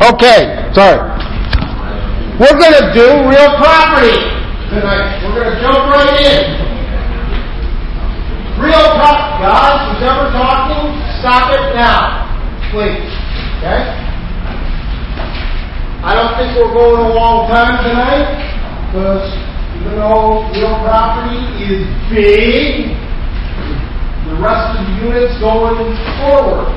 Okay, sorry. We're going to do real property tonight. We're going to jump right in. Real property. Guys, who's ever talking, stop it now. Please. Okay? I don't think we're going a long time tonight, because even though real property is big, the rest of the unit's going forward.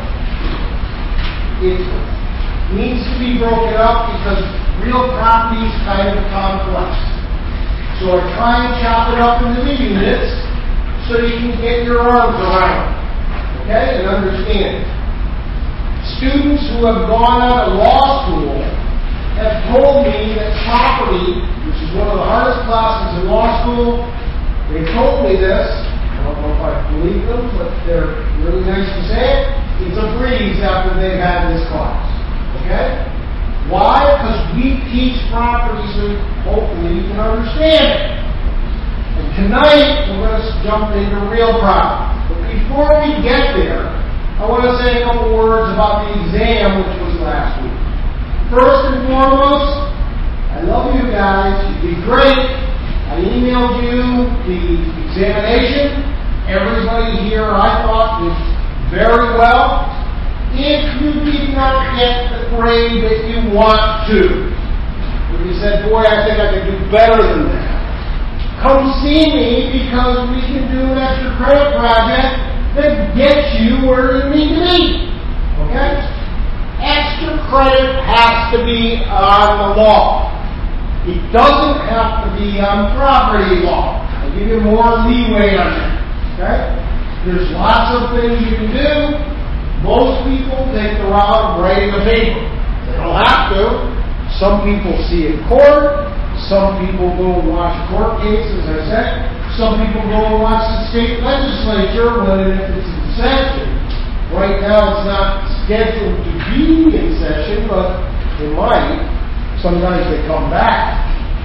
It needs to be broken up because real property is kind of complex. So I try and chop it up into the units so you can get your arms around it, okay, and understand it. Students who have gone out of law school have told me that property, which is one of the hardest classes in law school, they told me this. I don't know if I believe them, but they're really nice to say it. It's a breeze after they've had this class. Okay? Why? Because we teach property so hopefully you can understand it. And tonight we're going to jump into real property. But before we get there, I want to say a couple words about the exam, which was last week. First and foremost, I love you guys. You did great. I emailed you the examination. Everybody here, I thought, did very well. If you did not get the grade that you want to, if you said, boy, I think I could do better than that, come see me, because we can do an extra credit project that gets you where you need to be. Okay? Extra credit has to be on the law. It doesn't have to be on property law. I'll give you more leeway on that. Okay? There's lots of things you can do. Most people take the route of writing a paper. They don't have to. Some people see in court. Some people go and watch a court case, as I said. Some people go and watch the state legislature when it's in session. Right now it's not scheduled to be in session, but they might. Sometimes they come back.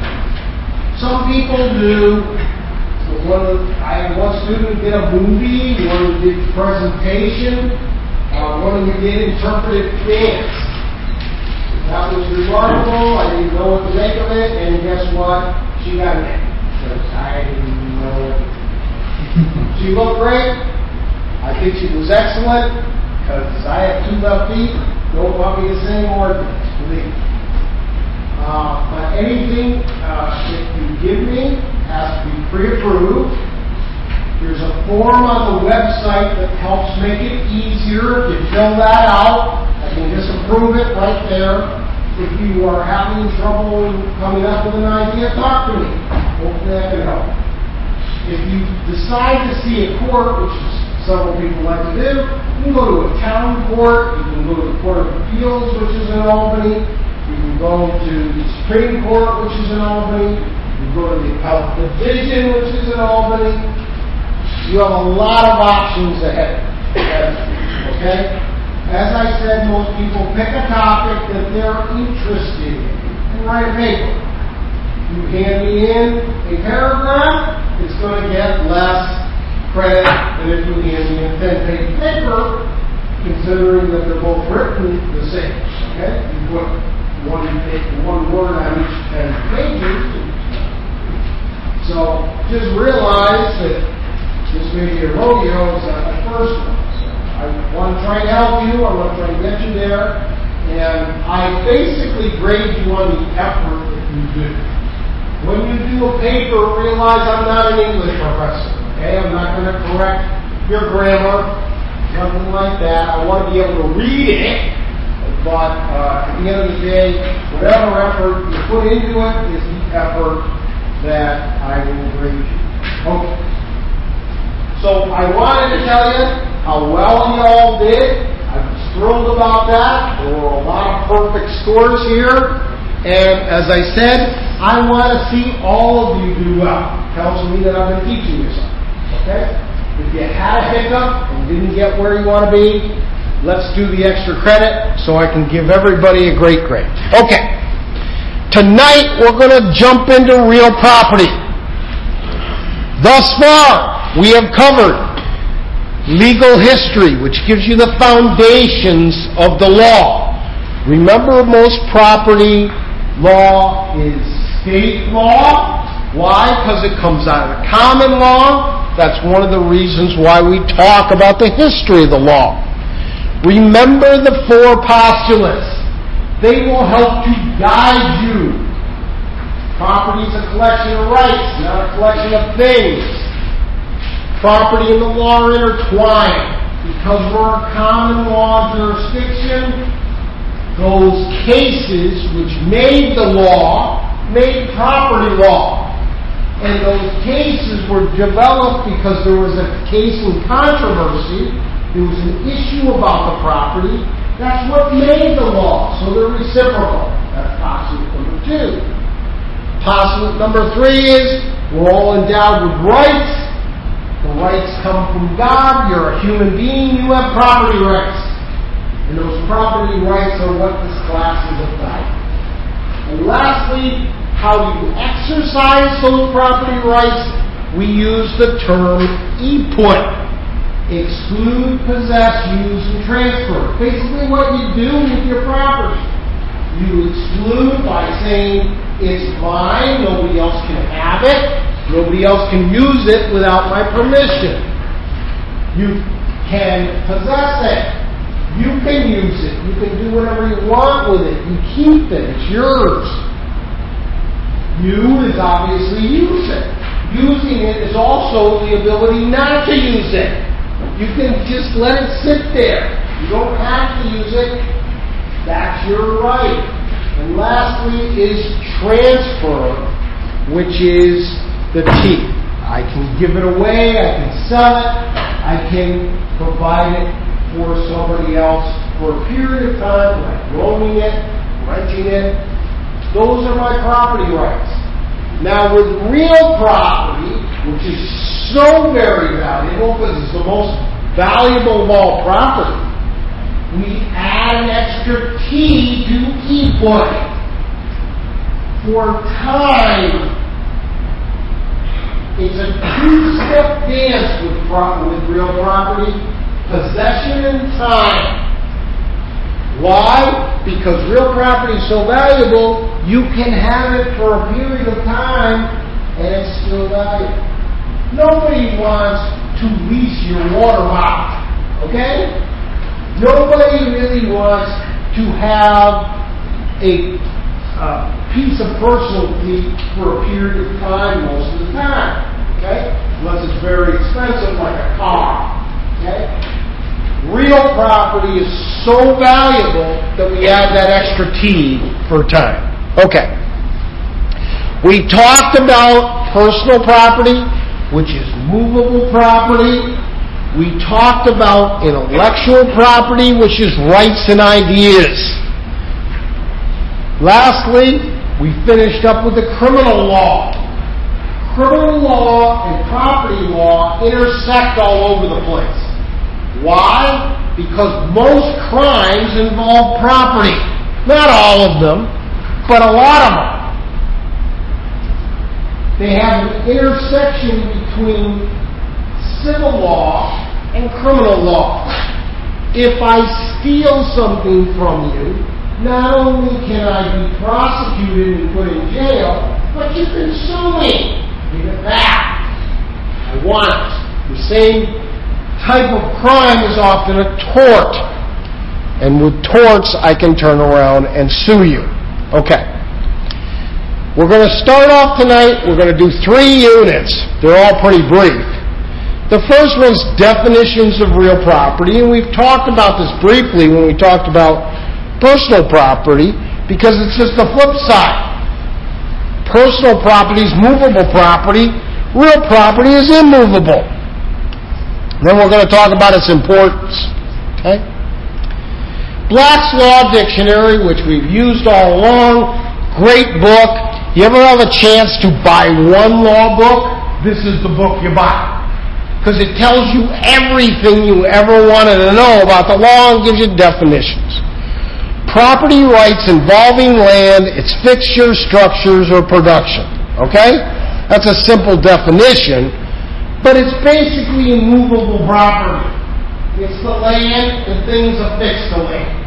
Some people do. I had one student who did a movie, one who did presentation, one who did interpretive dance. That was remarkable. I didn't know what to make of it, and guess what? She got it. Because I didn't know it. She looked great. I think she was excellent, because I have 2 left feet. Don't want me to say more than this, believe me. But anything that you give me has to be pre-approved. There's a form on the website that helps make it easier. If you fill that out, I can just approve it right there. If you are having trouble coming up with an idea, talk to me. Hopefully I can help. If you decide to see a court, which is several people like to do, you can go to a town court, you can go to the Court of Appeals, which is in Albany, you can go to the Supreme Court, which is in Albany, you can go to the Appellate Division, which is in Albany. You have a lot of options ahead. Okay? As I said, most people pick a topic that they're interested in and write a paper. You hand me in a paragraph, it's going to get less credit than if you hand me a 10-page paper, considering that they're both written the same. Okay? You put one word on each 10 pages. So just realize that this may be a rodeo, it's not the first one. So I want to try and help you, I want to try and get you there, and I basically grade you on the effort that you do. When you do a paper, realize I'm not an English professor. Okay, I'm not going to correct your grammar, nothing like that. I want to be able to read it, but at the end of the day, whatever effort you put into it is the effort that I will grade you. Okay. So I wanted to tell you how well you all did. I was thrilled about that. There were a lot of perfect scores here. And as I said, I want to see all of you do well. It tells me that I've been teaching you something. Okay? If you had a hiccup and didn't get where you want to be, let's do the extra credit so I can give everybody a great grade. Okay. Tonight we're going to jump into real property. Thus far, we have covered legal history, which gives you the foundations of the law. Remember, most property law is state law. Why? Because it comes out of common law. That's one of the reasons why we talk about the history of the law. Remember the four postulates. They will help to guide you. Property is a collection of rights, not a collection of things. Property and the law are intertwined. Because we're a common law jurisdiction, those cases which made the law made property law. And those cases were developed because there was a case in controversy. There was an issue about the property. That's what made the law. So they're reciprocal. That's postulate number 2. Postulate number 3 is we're all endowed with rights. The rights come from God. You're a human being. You have property rights. And those property rights are what this class is about. And lastly, how do you exercise those property rights? We use the term EPUT. Exclude, possess, use, and transfer. Basically what you do with your property. You exclude by saying, it's mine, nobody else can have it, nobody else can use it without my permission. You can possess it. You can use it. You can do whatever you want with it. You keep it. It's yours. You is obviously use it. Using it is also the ability not to use it. You can just let it sit there. You don't have to use it. That's your right. And lastly is transfer, which is the T. I can give it away. I can sell it. I can provide it for somebody else for a period of time, like loaning it, renting it. Those are my property rights. Now with real property, which is so very valuable because it's the most valuable of all property, we add an extra T to EPUT. For time, it's a two-step dance with real property, possession and time. Why? Because real property is so valuable, you can have it for a period of time and it's still valuable. Nobody wants to lease your water bottle, okay? Nobody really wants to have a piece of personalty for a period of time most of the time, okay? Unless it's very expensive like a car, okay? Real property is so valuable that we add that extra T for time. Okay. We talked about personal property, which is movable property. We talked about intellectual property, which is rights and ideas. Lastly, we finished up with the criminal law. Criminal law and property law intersect all over the place. Why? Because most crimes involve property. Not all of them, but a lot of them. They have an intersection between civil law and criminal law. If I steal something from you, not only can I be prosecuted and put in jail, but you can sue me. Give it back. I want it. The same type of crime is often a tort. And with torts, I can turn around and sue you. Okay. We're going to start off tonight. We're going to do 3 units. They're all pretty brief. The first one's definitions of real property, and we've talked about this briefly when we talked about personal property, because it's just the flip side. Personal property is movable property. Real property is immovable. Then we're going to talk about its importance. Okay? Black's Law Dictionary, which we've used all along, great book. You ever have a chance to buy one law book? This is the book you buy. Because it tells you everything you ever wanted to know about the law and gives you definitions. Property rights involving land, its fixtures, structures, or production. Okay? That's a simple definition. But it's basically immovable property. It's the land and things affixed to land.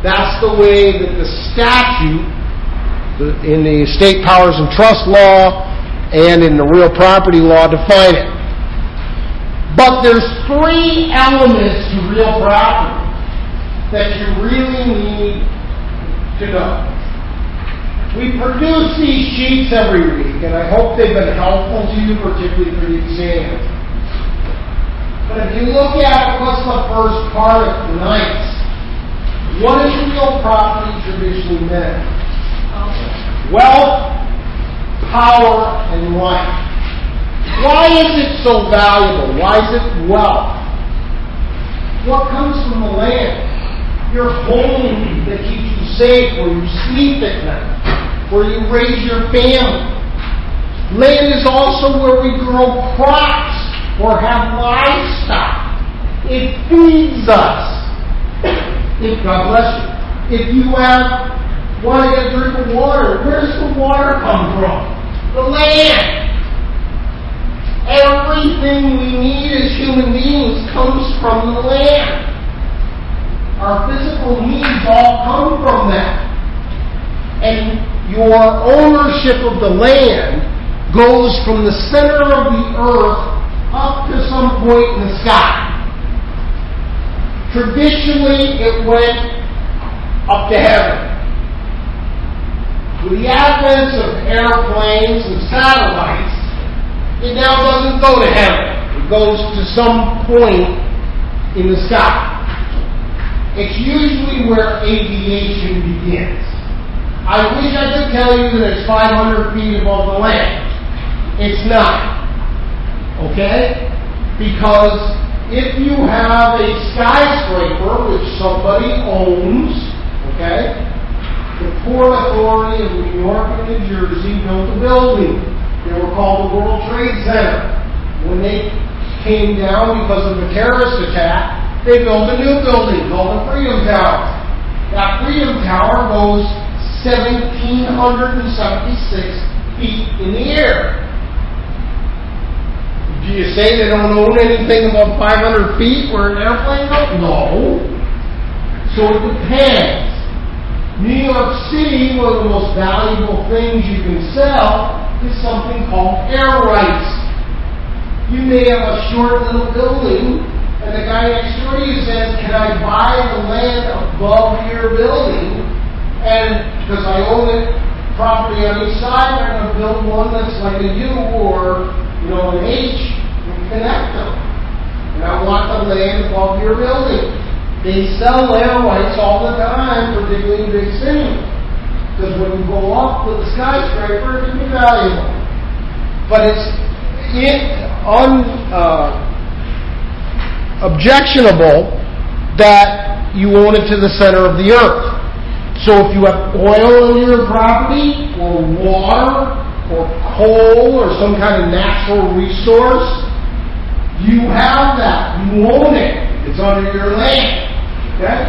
That's the way that the statute in the Estate Powers and Trust Law and in the Real Property Law define it. But there's 3 elements to real property that you really need to know. We produce these sheets every week, and I hope they've been helpful to you, particularly for the exam. But if you look at what's the first part of tonight's, what is real property traditionally meant? Wealth, power, and life. Why is it so valuable? Why is it wealth? What comes from the land? Your home that keeps you safe, where you sleep at night, where you raise your family. Land is also where we grow crops or have livestock. It feeds us. God bless you. If you want to get a drink of water, where does the water come from? The land. Everything we need as human beings comes from the land. Our physical needs all come from that. And your ownership of the land goes from the center of the earth up to some point in the sky. Traditionally, it went up to heaven. With the advent of airplanes and satellites, it now doesn't go to heaven. It goes to some point in the sky. It's usually where aviation begins. I wish I could tell you that it's 500 feet above the land. It's not. Okay? Because if you have a skyscraper which somebody owns, okay, the Port Authority of New York and New Jersey built a building. They were called the World Trade Center. When they came down because of a terrorist attack, they built a new building called the Freedom Tower. That Freedom Tower goes 1,776 feet in the air. Do you say they don't own anything above 500 feet where an airplane goes? No. So it depends. New York City, one of the most valuable things you can sell is something called air rights. You may have a short little building, and the guy next door to you says, "Can I buy the land above your building? And because I own it, property on each side, I'm going to build one that's like a U or an H and connect them. And I want the land above your building." They sell air rights all the time, particularly in big cities. Because when you go up with a skyscraper, it can be valuable. But it's objectionable that you own it to the center of the earth. So if you have oil in your property, or water, or coal, or some kind of natural resource, you have that. You own it. It's under your land. Okay?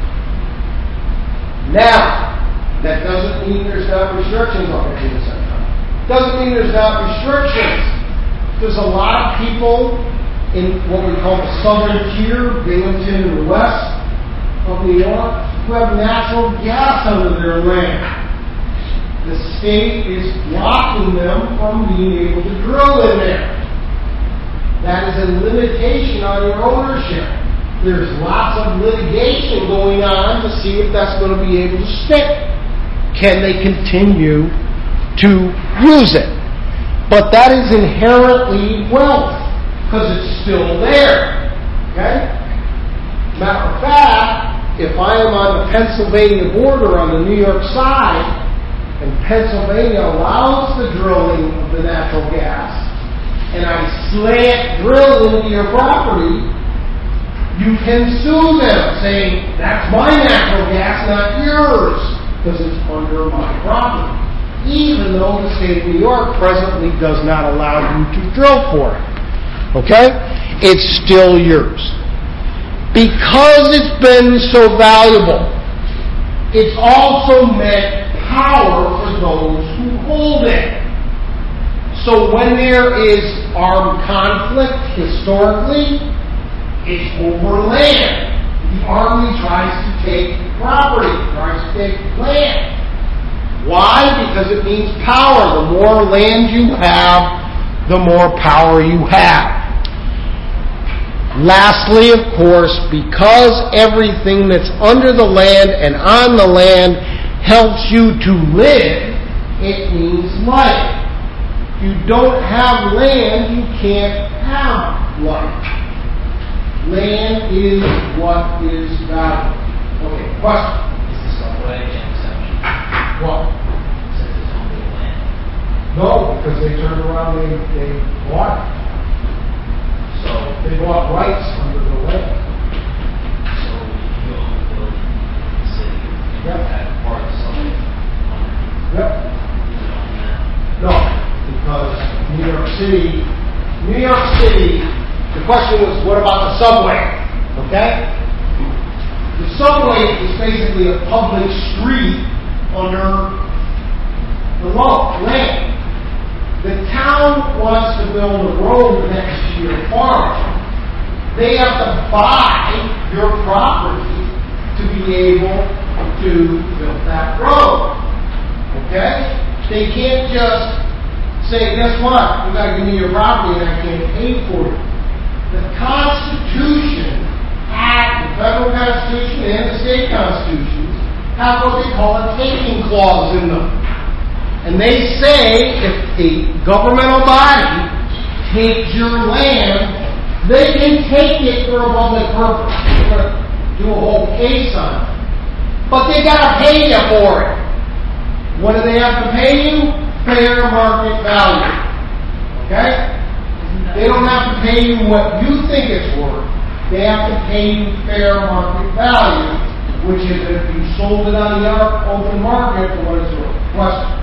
Now, that doesn't mean there's not restrictions on it in the center. Doesn't mean there's not restrictions. There's a lot of people in what we call the southern tier, Binghamton and the west of New York, who have natural gas under their land. The state is blocking them from being able to drill in there. That is a limitation on your ownership. There's lots of litigation going on to see if that's going to be able to stick. Can they continue to use it? But that is inherently wealth, because it's still there. Okay? Matter of fact, if I am on the Pennsylvania border on the New York side, and Pennsylvania allows the drilling of the natural gas, and I slant drill into your property, you can sue them, saying, "That's my natural gas, not yours," because it's under my property. Even though the state of New York presently does not allow you to drill for it. Okay? It's still yours. Because it's been so valuable, it's also meant power for those who hold it. So when there is armed conflict, historically, it's over land. the Army tries to take property, tries to take land. Why? Because it means power. The more land you have, the more power you have. Lastly, of course, because everything that's under the land and on the land helps you to live, it means life. If you don't have land, you can't have life. Land is what is valuable. Okay, question? Is the subway an exception? What? Since it's on the land. No, because they turned around and they bought it. So They bought rights under the land. So you own the building in the city. Yep. You had part of the subway underneath. Yep. You own that. No, because New York City, the question was, what about the subway? Okay? The subway is basically a public street under the land. The town wants to build a road next to your farm. They have to buy your property to be able to build that road. Okay? They can't just say, guess what? You got to give me your property and I can't pay for it. The Constitution, the federal Constitution and the state constitutions, have what they call a taking clause in them. And they say if a governmental body takes your land, they can take it for a public purpose. They're going to do a whole case on it. But they got to pay you for it. What do they have to pay you? Fair market value. Okay? They don't have to pay you what you think it's worth. They have to pay you fair market value, which is if you sold it on the open market for what it's worth. Question?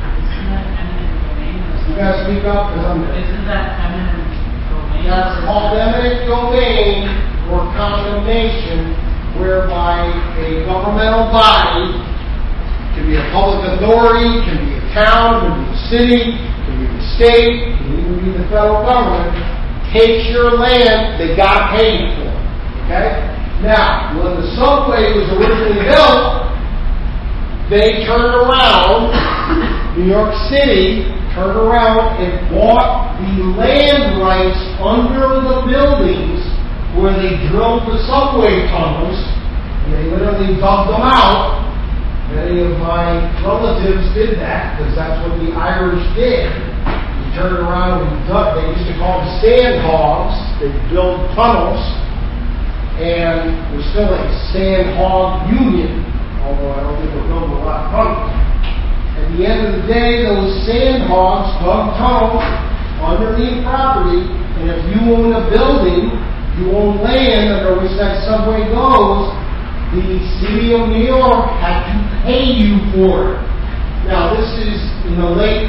You guys speak up because I'm there. Isn't that eminent domain? That's called eminent domain or condemnation, whereby a governmental body, can be a public authority, can be a town, can be a city, can be the state, can even be the federal government, takes your land, they got to pay you for it. Okay? Now, when the subway was originally built, they turned around, New York City turned around and bought the land rights under the buildings where they drilled the subway tunnels, and they literally dug them out. Many of my relatives did that because that's what the Irish did. They turned around and dug. They used to call them sand hogs. They built tunnels, and there's still a sand hog union, although I don't think we're building a lot of tunnels. At the end of the day, those sand hogs dug tunnels underneath property, and if you own a building, you own land under which that subway goes, the city of New York had to pay you for it. Now, this is in the late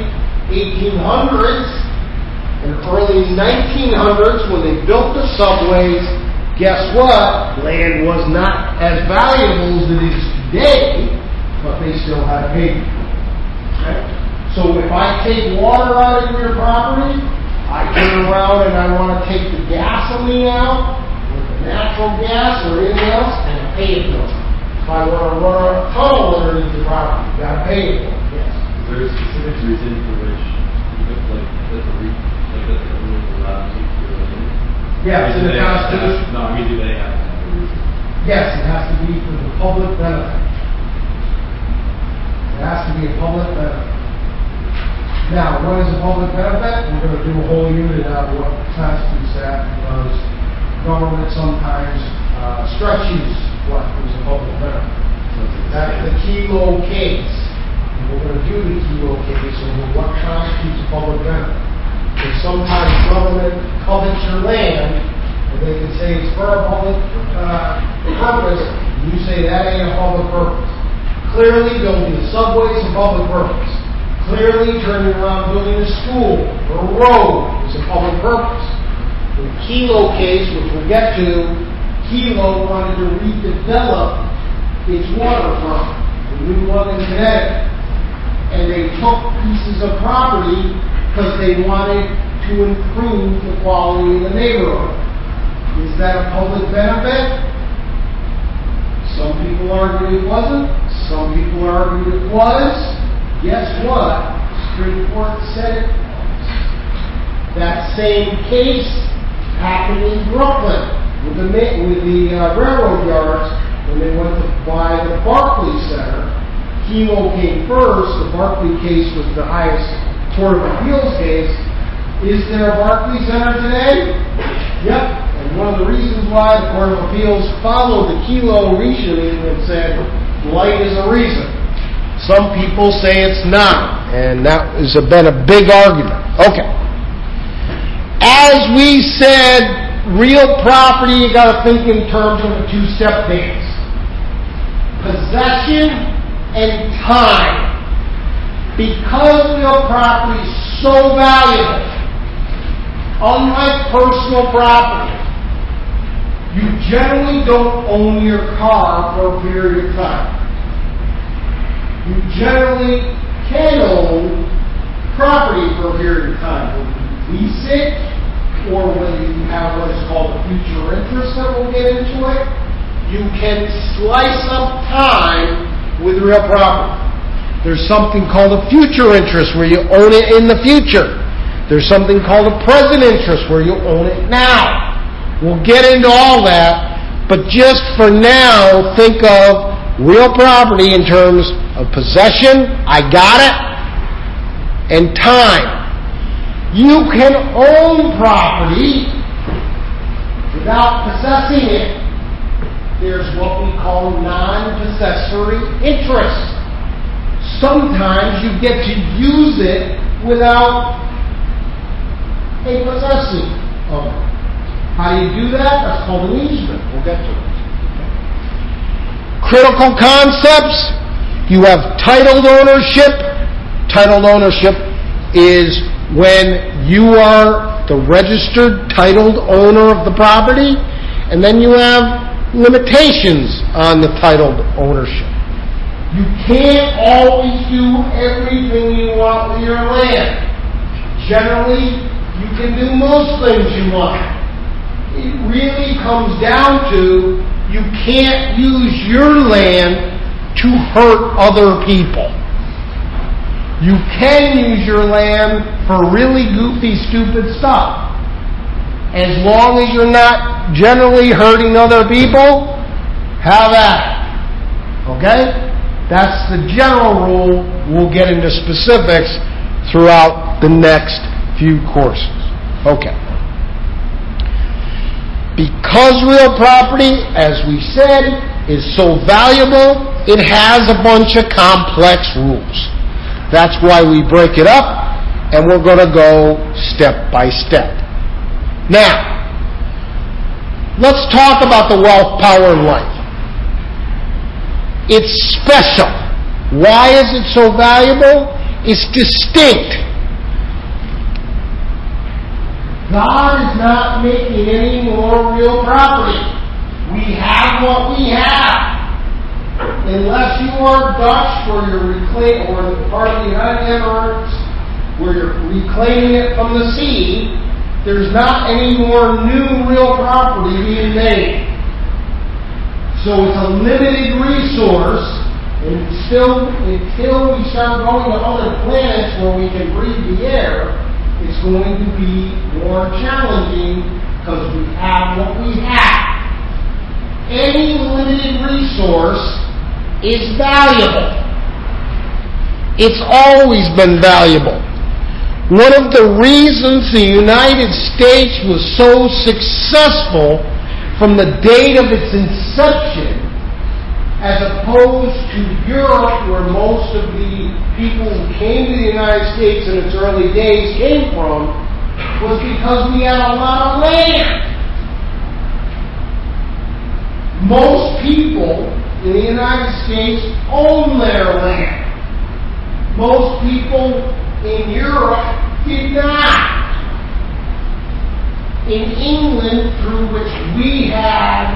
1800s and early 1900s when they built the subways. Guess what? Land was not as valuable as it is today, but they still had to pay you. Okay? So if I take water out of your property, I turn around and I want to take the gasoline out, or the natural gas or anything else, and I pay it for it. If I want to run a tunnel underneath the property, you got to pay it for it. Yes. Is there a specific reason for which, like the government is allowed to take your land? Yes, in the Constitution. No, I mean, do they have to have a reason? Yes, it has to be for the public benefit. It has to be a public benefit. Now, what is a public benefit? We're going to do a whole unit on what constitutes that because government sometimes stretches what is a public benefit. That's the Kelo case. And we're going to do the Kelo case over what constitutes a public benefit. Because sometimes government covets your land, and they can say it's for a public purpose, and you say that ain't a public purpose. Clearly, building a subway is a public purpose. Clearly, turning around building a school or a road is a public purpose. In the Kelo case, which we'll get to, Kelo wanted to redevelop its waterfront, the new one in Connecticut. And they took pieces of property because they wanted to improve the quality of the neighborhood. Is that a public benefit? Some people argued it wasn't. Some people argued it was. Guess what? Supreme Court said it was. That same case happened in Brooklyn with the railroad yards when they went to buy the Barclays Center. Kelo came first. The Barclay case was the highest Court of Appeals case. Is there a Barclays Center today? Yep. And one of the reasons why the Court of Appeals followed the Kelo reasoning and said light is a reason. Some people say it's not, and that has been a big argument. Okay. As we said, real property, you got to think in terms of a two-step dance. Possession and time. Because real property is so valuable, unlike personal property, you generally don't own your car for a period of time. You generally can own property for a period of time. Whether you lease it, or whether you have what is called a future interest that we'll get into it, you can slice up time with real property. There's something called a future interest where you own it in the future. There's something called a present interest where you own it now. We'll get into all that, but just for now, think of real property in terms of possession, I got it, and time. You can own property without possessing it. There's what we call non-possessory interest. Sometimes you get to use it without a possessing of it. How do you do that? That's called an easement. We'll get to it. Critical concepts. You have titled ownership. Titled ownership is when you are the registered titled owner of the property, and then you have limitations on the titled ownership. You can't always do everything you want with your land. Generally, you can do most things you want. It really comes down to you can't use your land to hurt other people. You can use your land for really goofy, stupid stuff. As long as you're not generally hurting other people, have at it. Okay? That's the general rule. We'll get into specifics throughout the next few courses. Okay. Because real property, as we said, is so valuable, it has a bunch of complex rules. That's why we break it up, and we're going to go step by step. Now, let's talk about the wealth, power, and life. It's special. Why is it so valuable? It's distinct. God is not making any more real property. We have what we have. Unless you are Dutch, where you're reclaiming, or the part of the United Emirates, where you're reclaiming it from the sea, there's not any more new real property being made. So it's a limited resource, and until we start going to other planets where we can breathe the air, it's going to be more challenging because we have what we have. Any limited resource is valuable. It's always been valuable. One of the reasons the United States was so successful from the date of its inception, as opposed to Europe, where most of the people who came to the United States in its early days came from, was because we had a lot of land. Most people in the United States own their land. Most people in Europe did not. In England, through which we had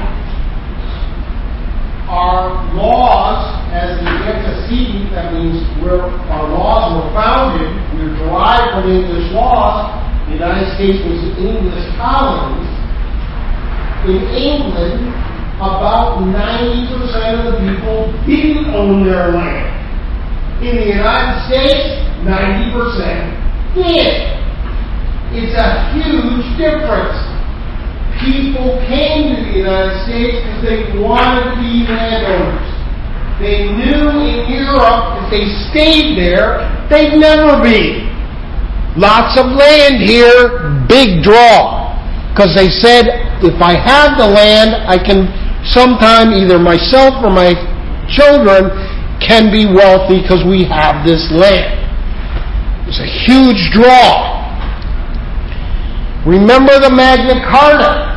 our laws as the antecedent, that means where our laws were founded, we were derived from English laws. The United States was English colonies. In England, about 90% of the people didn't own their land. In the United States, 90% did. It's a huge difference. People came to the United States because they wanted to be landowners. They knew in Europe if they stayed there, they'd never be. Lots of land here, big draw. Because they said, if I have the land, I can sometime either myself or my children can be wealthy because we have this land. It's a huge draw. Remember the Magna Carta.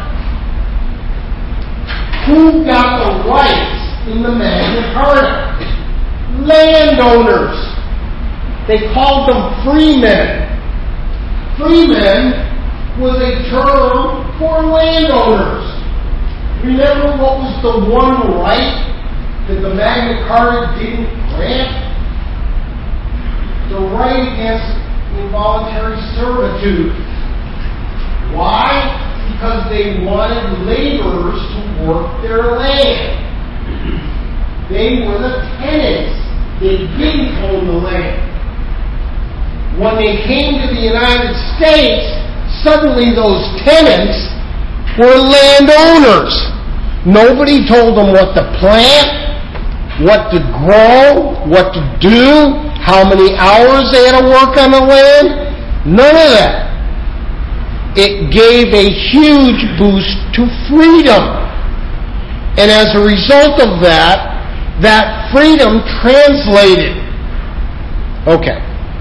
Who got the rights in the Magna Carta? Landowners. They called them freemen. Freemen was a term for landowners. Remember what was the one right that the Magna Carta didn't grant? The right against involuntary servitude. Why? Because they wanted laborers to work their land. They were the tenants. They didn't own the land. When they came to the United States, suddenly those tenants were landowners. Nobody told them what to plant, what to grow, what to do, how many hours they had to work on the land. None of that. It gave a huge boost to freedom. And as a result of that, that freedom translated. Okay.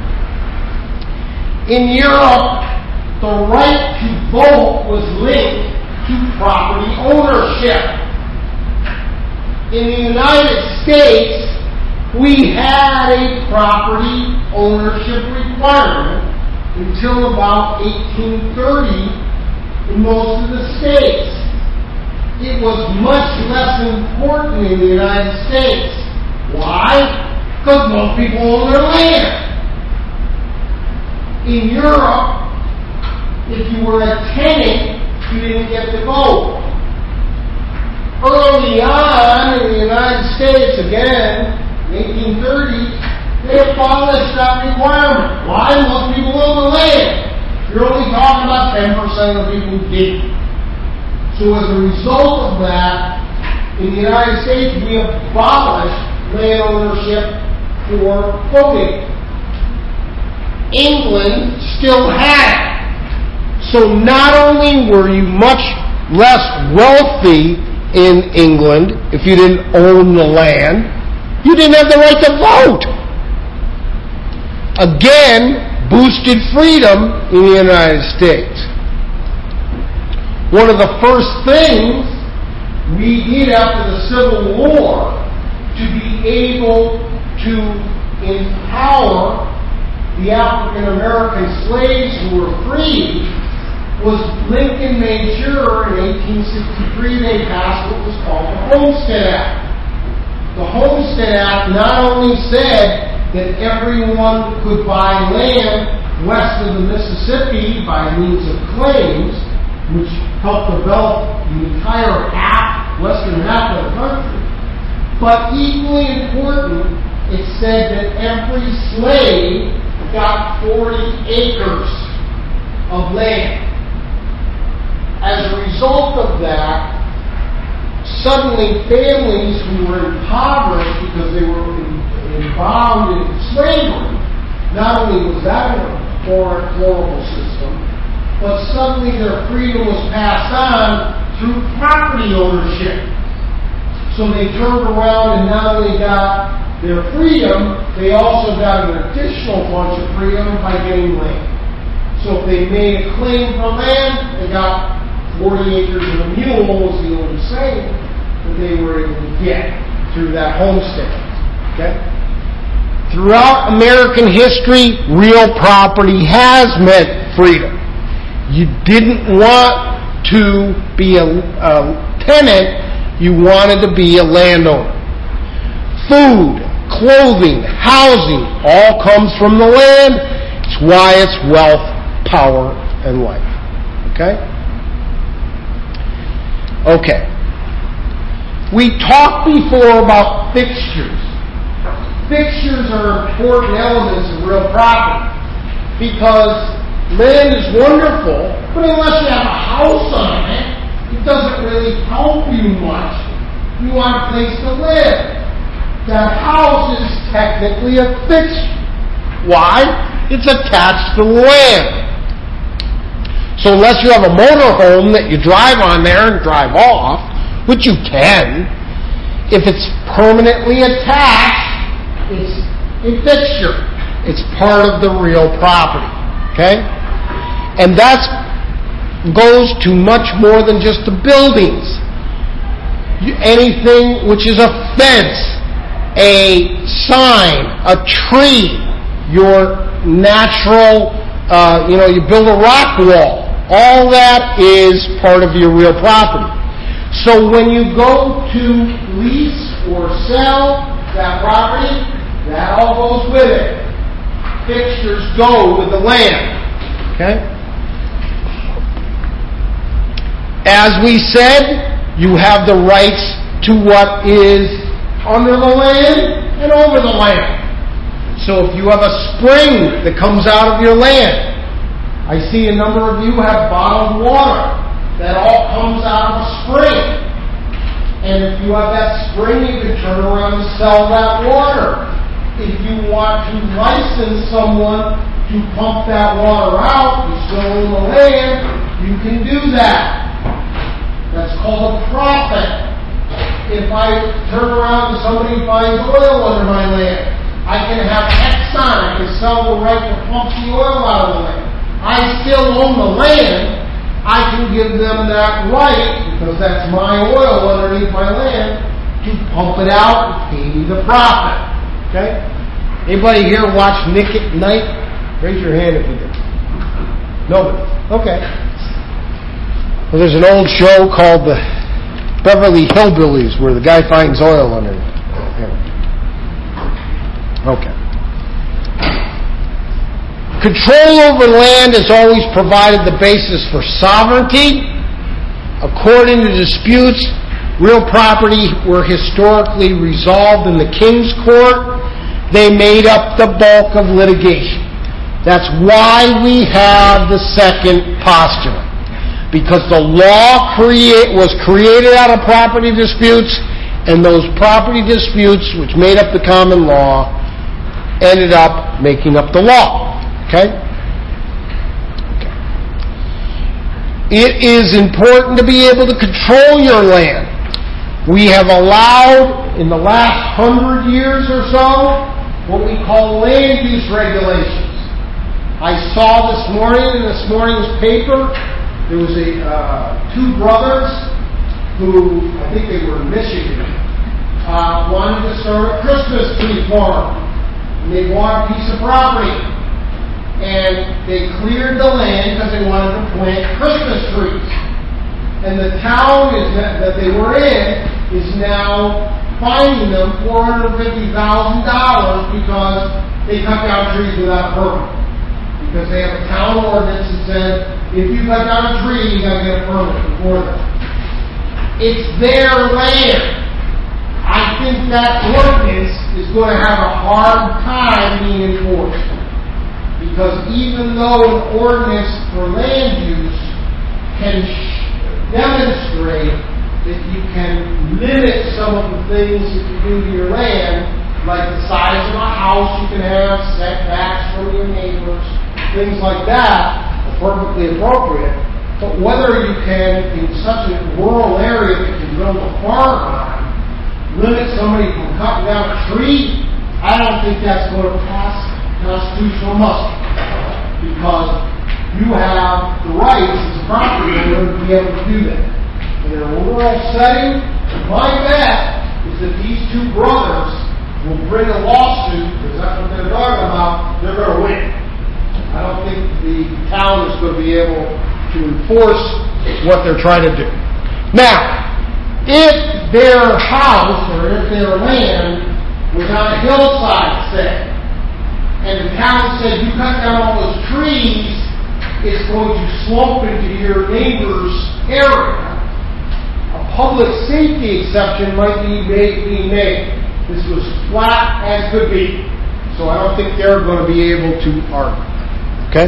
In Europe, the right to vote was linked to property ownership. In the United States, we had a property ownership requirement until about 1830 in most of the states. It was much less important in the United States. Why? Because most people own their land. In Europe, if you were a tenant, you didn't get to vote. Early on in the United States, again, in 1830, they abolished that requirement. Why? Most people own the land. You're only talking about 10% of the people who didn't. So as a result of that, in the United States, we abolished land ownership for voting. England still had it. So not only were you much less wealthy in England if you didn't own the land, you didn't have the right to vote. Again, boosted freedom in the United States. One of the first things we did after the Civil War to be able to empower the African American slaves who were freed was Lincoln made sure in 1863 they passed what was called the Homestead Act. The Homestead Act not only said that everyone could buy land west of the Mississippi by means of claims, which helped develop the entire western half of the country. But equally important, it said that every slave got 40 acres of land. As a result of that, suddenly families who were impoverished because they were involved in slavery, not only was that a horrible system, but suddenly their freedom was passed on through property ownership. So they turned around and not only got their freedom, they also got an additional bunch of freedom by getting land. So if they made a claim for land, they got 40 acres and a mule, was the old saying, that they were able to get through that homestead. Okay? Throughout American history, real property has meant freedom. You didn't want to be a tenant, you wanted to be a landowner. Food, clothing, housing, all comes from the land. It's why it's wealth, power, and life. Okay? Okay. We talked before about fixtures. Fixtures are important elements of real property because land is wonderful, but unless you have a house on it, it doesn't really help you much. You want a place to live. That house is technically a fixture. Why? It's attached to the land. So unless you have a motorhome that you drive on there and drive off, which you can, if it's permanently attached, it's a fixture. It's part of the real property. Okay? And that goes to much more than just the buildings. Anything which is a fence, a sign, a tree, your natural, you build a rock wall. All that is part of your real property. So when you go to lease or sell that property, that all goes with it. Fixtures go with the land. Okay? As we said, you have the rights to what is under the land and over the land. So if you have a spring that comes out of your land, I see a number of you have bottled water that all comes out of a spring. And if you have that spring, you can turn around and sell that water. If you want to license someone to pump that water out, you still own the land, you can do that. That's called a profit. If I turn around and somebody finds oil under my land, I can have Exxon, I can sell the right to pump the oil out of the land. I still own the land. I can give them that right, because that's my oil underneath my land, to pump it out and pay me the profit. Okay? Anybody here watch Nick at Night? Raise your hand if you do. Nobody. Okay. Well, there's an old show called the Beverly Hillbillies where the guy finds oil underneath. Okay. Control over land has always provided the basis for sovereignty. According to disputes, real property were historically resolved in the king's court. They made up the bulk of litigation. That's why we have the second postulate. Because the law was created out of property disputes, and those property disputes, which made up the common law, ended up making up the law. Okay? It is important to be able to control your land. We have allowed, in the last 100 years or so, what we call land use regulations. I saw this morning in this morning's paper, there was two brothers who, I think they were in Michigan, wanted to start a Christmas tree farm. And they bought a piece of property. And they cleared the land because they wanted to plant Christmas trees. And the town that they were in is now fining them $450,000 because they cut down trees without a permit. Because they have a town ordinance that says, if you cut down a tree, you got to get a permit before that. It's their land. I think that ordinance is going to have a hard time being enforced. Because even though an ordinance for land use can demonstrate that you can limit some of the things that you do to your land, like the size of a house you can have, setbacks from your neighbors, things like that, are perfectly appropriate. But whether you can, in such a rural area that you can build a farm on, limit somebody from cutting down a tree, I don't think that's going to pass constitutional muster, because you have the rights as a property owner to be able to do that. In a rural setting, my bet is that these two brothers will bring a lawsuit, because that's what they're talking about, they're going to win. I don't think the town is going to be able to enforce what they're trying to do. Now, if their house or if their land was on a hillside, say, and the town said, you cut down all those trees, it's going to slope into your neighbor's area. A public safety exception might be made. This was flat as could be. So I don't think they're going to be able to argue. Okay?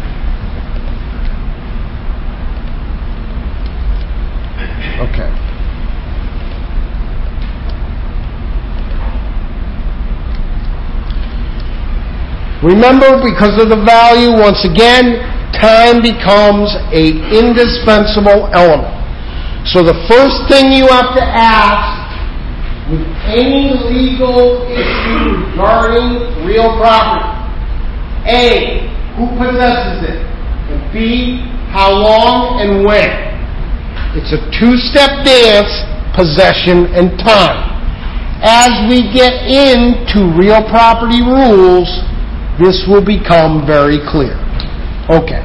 Okay. Remember, because of the value, once again, time becomes an indispensable element. So the first thing you have to ask with any legal issue regarding real property, A, who possesses it? And B, how long and when? It's a two-step dance, possession and time. As we get into real property rules, this will become very clear. Okay.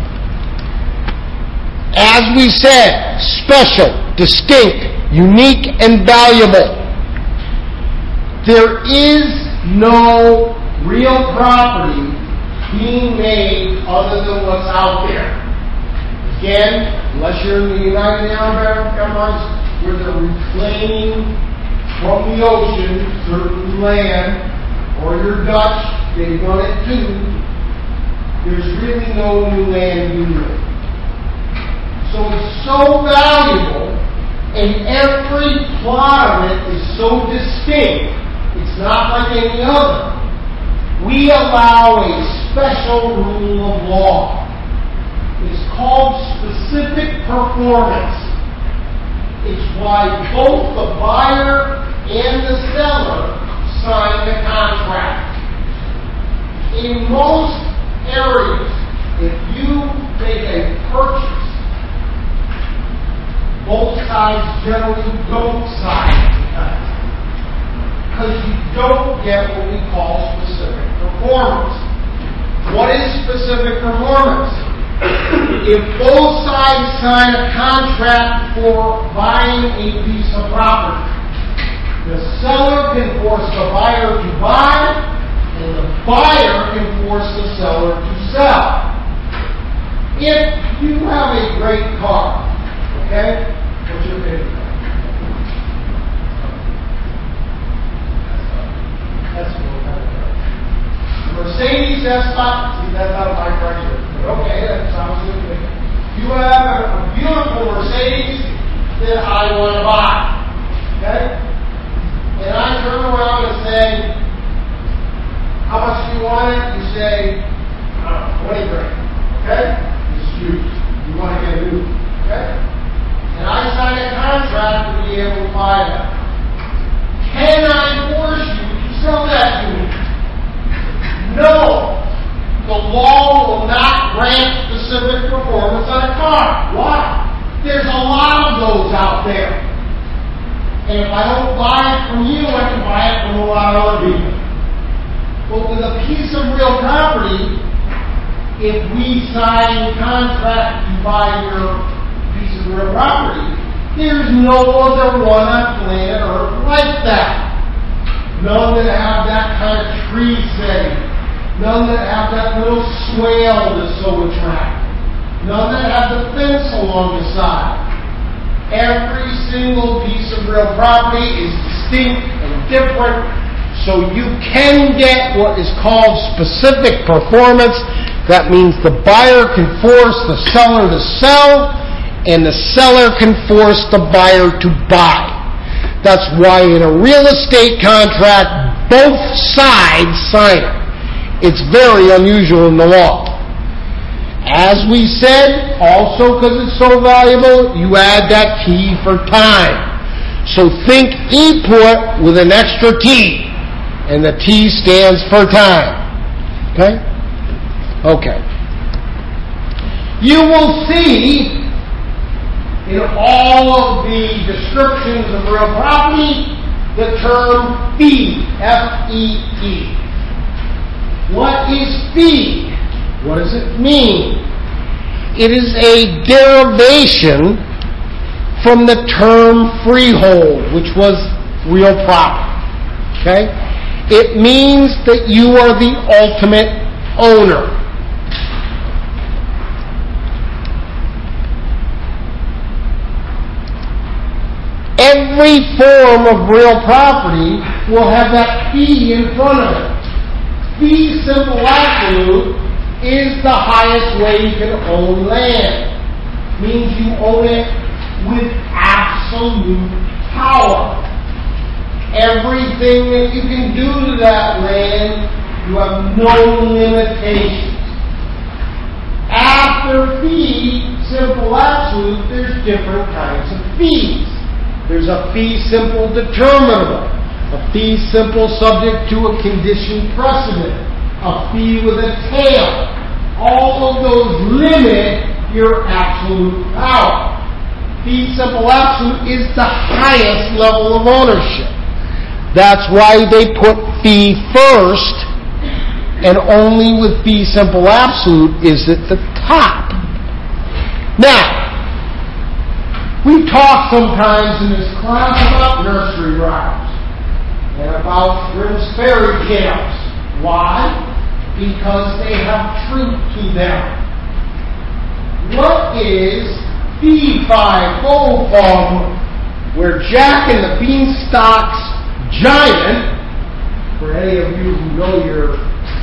As we said, special, distinct, unique, and valuable. There is no real property being made other than what's out there. Again, unless you're in the United Arab Emirates, where they're reclaiming from the ocean certain land, or you're Dutch, they've done it too, there's really no new land being made. So it's so valuable, and every plot of it is so distinct, it's not like any other. We allow a special rule of law. It's called specific performance. It's why both the buyer and the seller sign the contract. In most areas, if you make a purchase, both sides generally don't sign it because you don't get what we call specific performance. What is specific performance? If both sides sign a contract for buying a piece of property, the seller can force the buyer to buy, and the buyer can force the seller to sell. If you have a great car, okay? What's your favorite car? That's what kind of car. Mercedes S-Class. See, that's not my criteria. Okay, that sounds good. You have a beautiful Mercedes that I want to buy. Okay? And I turn around and say, how much do you want it? You say, I don't know, 20 grand. Okay? It's huge. You want to get a new. Okay? And I sign a contract to be able to buy that. Can I force you to sell that to me? No. The law will not grant specific performance on a car. Why? There's a lot of those out there. And if I don't buy it from you, I can buy it from a lot of other people. But with a piece of real property, if we sign a contract to buy your piece of real property, there's no other one on planet Earth like that. None that have that kind of tree setting. None that have that little swale that's so attractive. None that have the fence along the side. Every single piece of real property is distinct and different, so you can get what is called specific performance. That means the buyer can force the seller to sell, and the seller can force the buyer to buy. That's why in a real estate contract, both sides sign it. It's very unusual in the law. As we said, also because it's so valuable, you add that T for time. So think E-put with an extra T, and the T stands for time. Okay? Okay. You will see in all of the descriptions of real property the term fee, F-E-E. What is fee? What does it mean? It is a derivation from the term freehold, which was real property. Okay? It means that you are the ultimate owner. Every form of real property will have that fee in front of it. Fee simple absolute is the highest way you can own land. Means you own it with absolute power. Everything that you can do to that land, you have no limitations. After fee simple absolute, there's different kinds of fees. There's a fee simple determinable, a fee simple subject to a condition precedent, a fee with a tail. All of those limit your absolute power. Fee simple absolute is the highest level of ownership. That's why they put fee first, and only with fee simple absolute is at the top. Now, we talk sometimes in this class about nursery rhymes and about Grimm's fairy tales. Why? Because they have truth to them. What is fee fi fo fum, where Jack and the Beanstalk's giant, for any of you who know your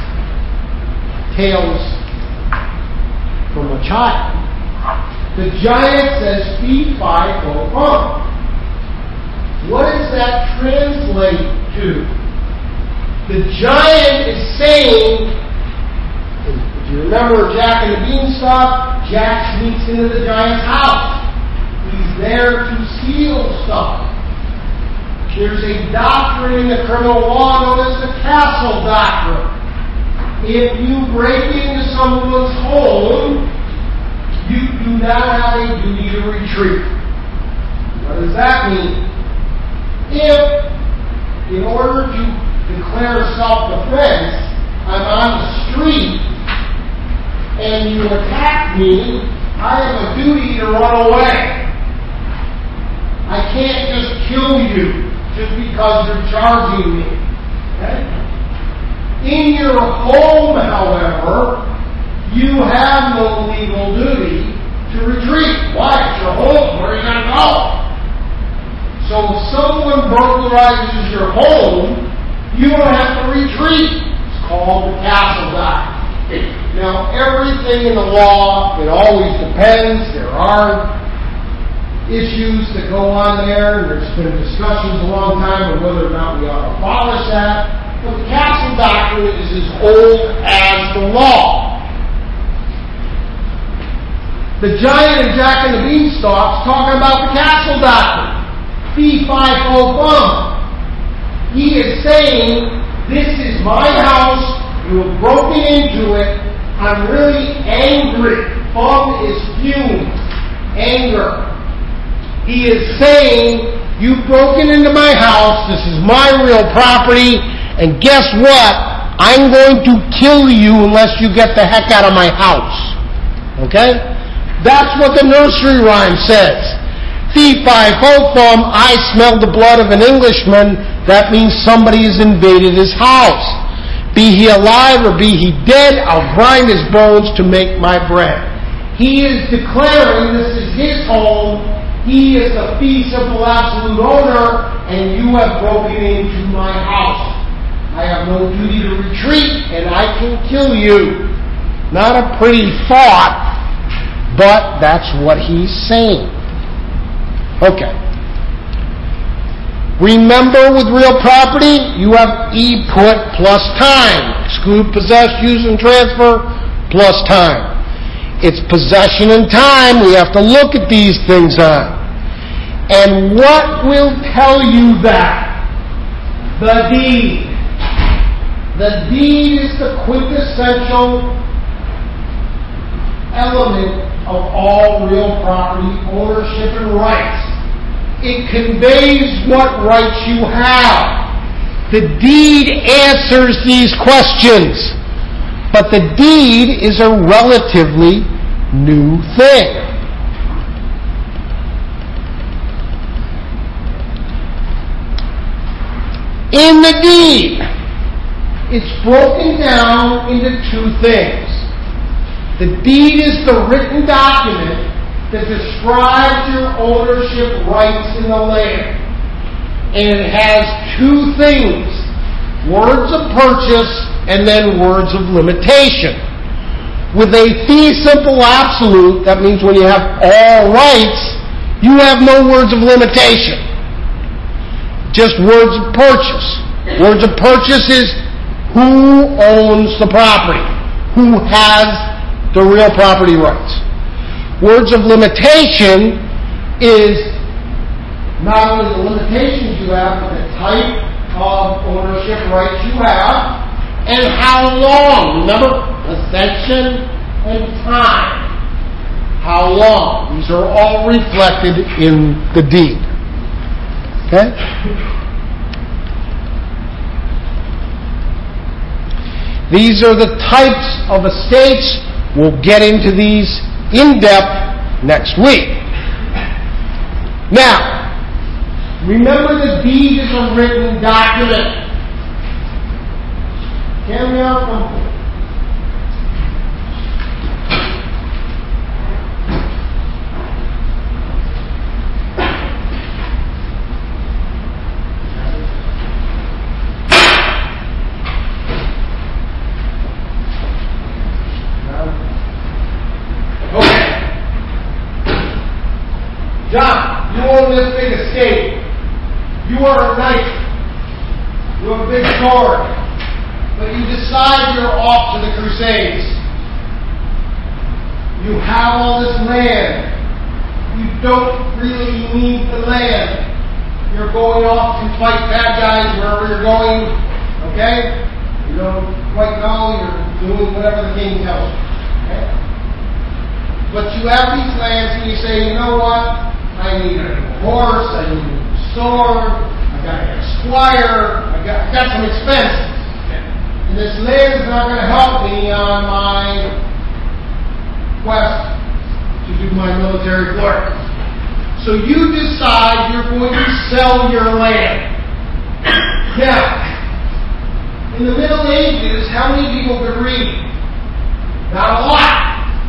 tales from a child, the giant says fee fi fo fum. What does that translate to? The giant is saying, if you remember Jack and the Beanstalk, Jack sneaks into the giant's house. He's there to steal stuff. There's a doctrine in the criminal law known as the castle doctrine. If you break into someone's home, you do not have a duty to retreat. What does that mean? If, in order to declare self-defense, I'm on the street and you attack me, I have a duty to run away. I can't just kill you just because you're charging me. Okay? In your home, however, you have no legal duty to retreat. Why? It's your home. Where are you going to go? So if someone burglarizes your home, you don't have to retreat. It's called the castle doctrine. Now, everything in the law, it always depends. There are issues that go on there, and there's been discussions a long time on whether or not we ought to abolish that. But the castle doctrine is as old as the law. The giant and Jack and the Beanstalk's talking about the castle doctrine. Fee fi fo fum. He is saying, this is my house, you have broken into it, I'm really angry. Fum is fume, anger. He is saying, you've broken into my house, this is my real property, and guess what? I'm going to kill you unless you get the heck out of my house. Okay? That's what the nursery rhyme says. Fee fi fo fum, I smelled the blood of an Englishman. That means somebody has invaded his house. Be he alive or be he dead, I'll grind his bones to make my bread. He is declaring this is his home. He is the fee simple absolute owner, and you have broken into my house. I have no duty to retreat, and I can kill you. Not a pretty thought, but that's what he's saying. Okay. Remember, with real property, you have put plus time. Exclude possess, use, and transfer plus time. It's possession and time we have to look at these things on. And what will tell you that? The deed. The deed is the quintessential element of all real property ownership and rights. It conveys what rights you have. The deed answers these questions. But the deed is a relatively new thing. In the deed, it's broken down into two things. The deed is the written document that describes your ownership rights in the land. and it has two things: words of purchase and then words of limitation. With a fee simple absolute, that means when you have all rights, you have no words of limitation. Just words of purchase. Words of purchase is who owns the property, who has the real property rights. Words of limitation is not only the limitations you have, but the type of ownership rights you have, and how long. Remember, possession and time. How long. These are all reflected in the deed. Okay? These are the types of estates. We'll get into these in depth next week. Now, remember the deed is a written document. Carry out complete. John, you own this big estate. You are a knight. You have a big sword. But you decide you're off to the Crusades. You have all this land. You don't really need the land. You're going off to fight bad guys wherever you're going. Okay? You don't quite know. You're doing whatever the king tells you. Okay? But you have these lands and you say, you know what? I need a horse, I need a sword, I got a squire, I got some expenses. And this land is not going to help me on my quest to do my military work. So you decide you're going to sell your land. Now, in the Middle Ages, how many people could read? Not a lot.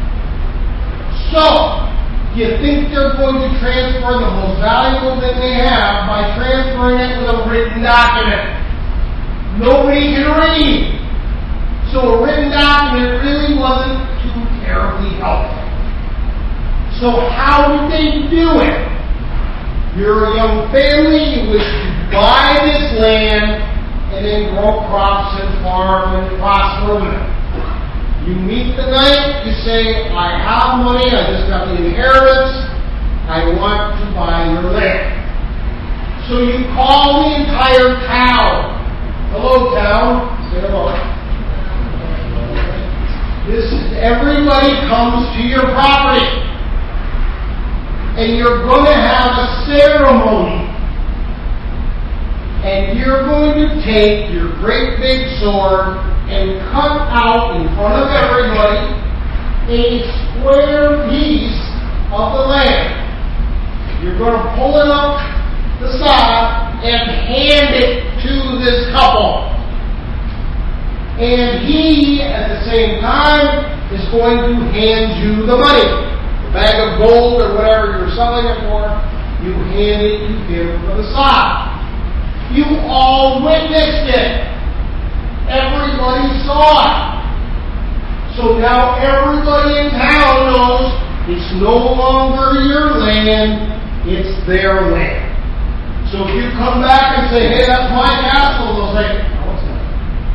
So, you think they're going to transfer the most valuable thing they have by transferring it with a written document? Nobody can read. So a written document really wasn't too terribly helpful. So how did they do it? You're a young family, you wish to buy this land and then grow crops and farm and prosper with it. You meet the knight, you say, I have money, I just got the inheritance, I want to buy your land. So you call the entire town. Hello, town. Say hello. Everybody comes to your property. And you're going to have a ceremony. And you're going to take your great big sword and cut out in front of everybody a square piece of the land. You're going to pull it up the side and hand it to this couple. And he, at the same time, is going to hand you the money. The bag of gold or whatever you're selling it for, you hand it to him from the side. You all witnessed it. Everybody saw it. So now everybody in town knows it's no longer your land, it's their land. So if you come back and say, hey, that's my castle, they'll say, no, it's not.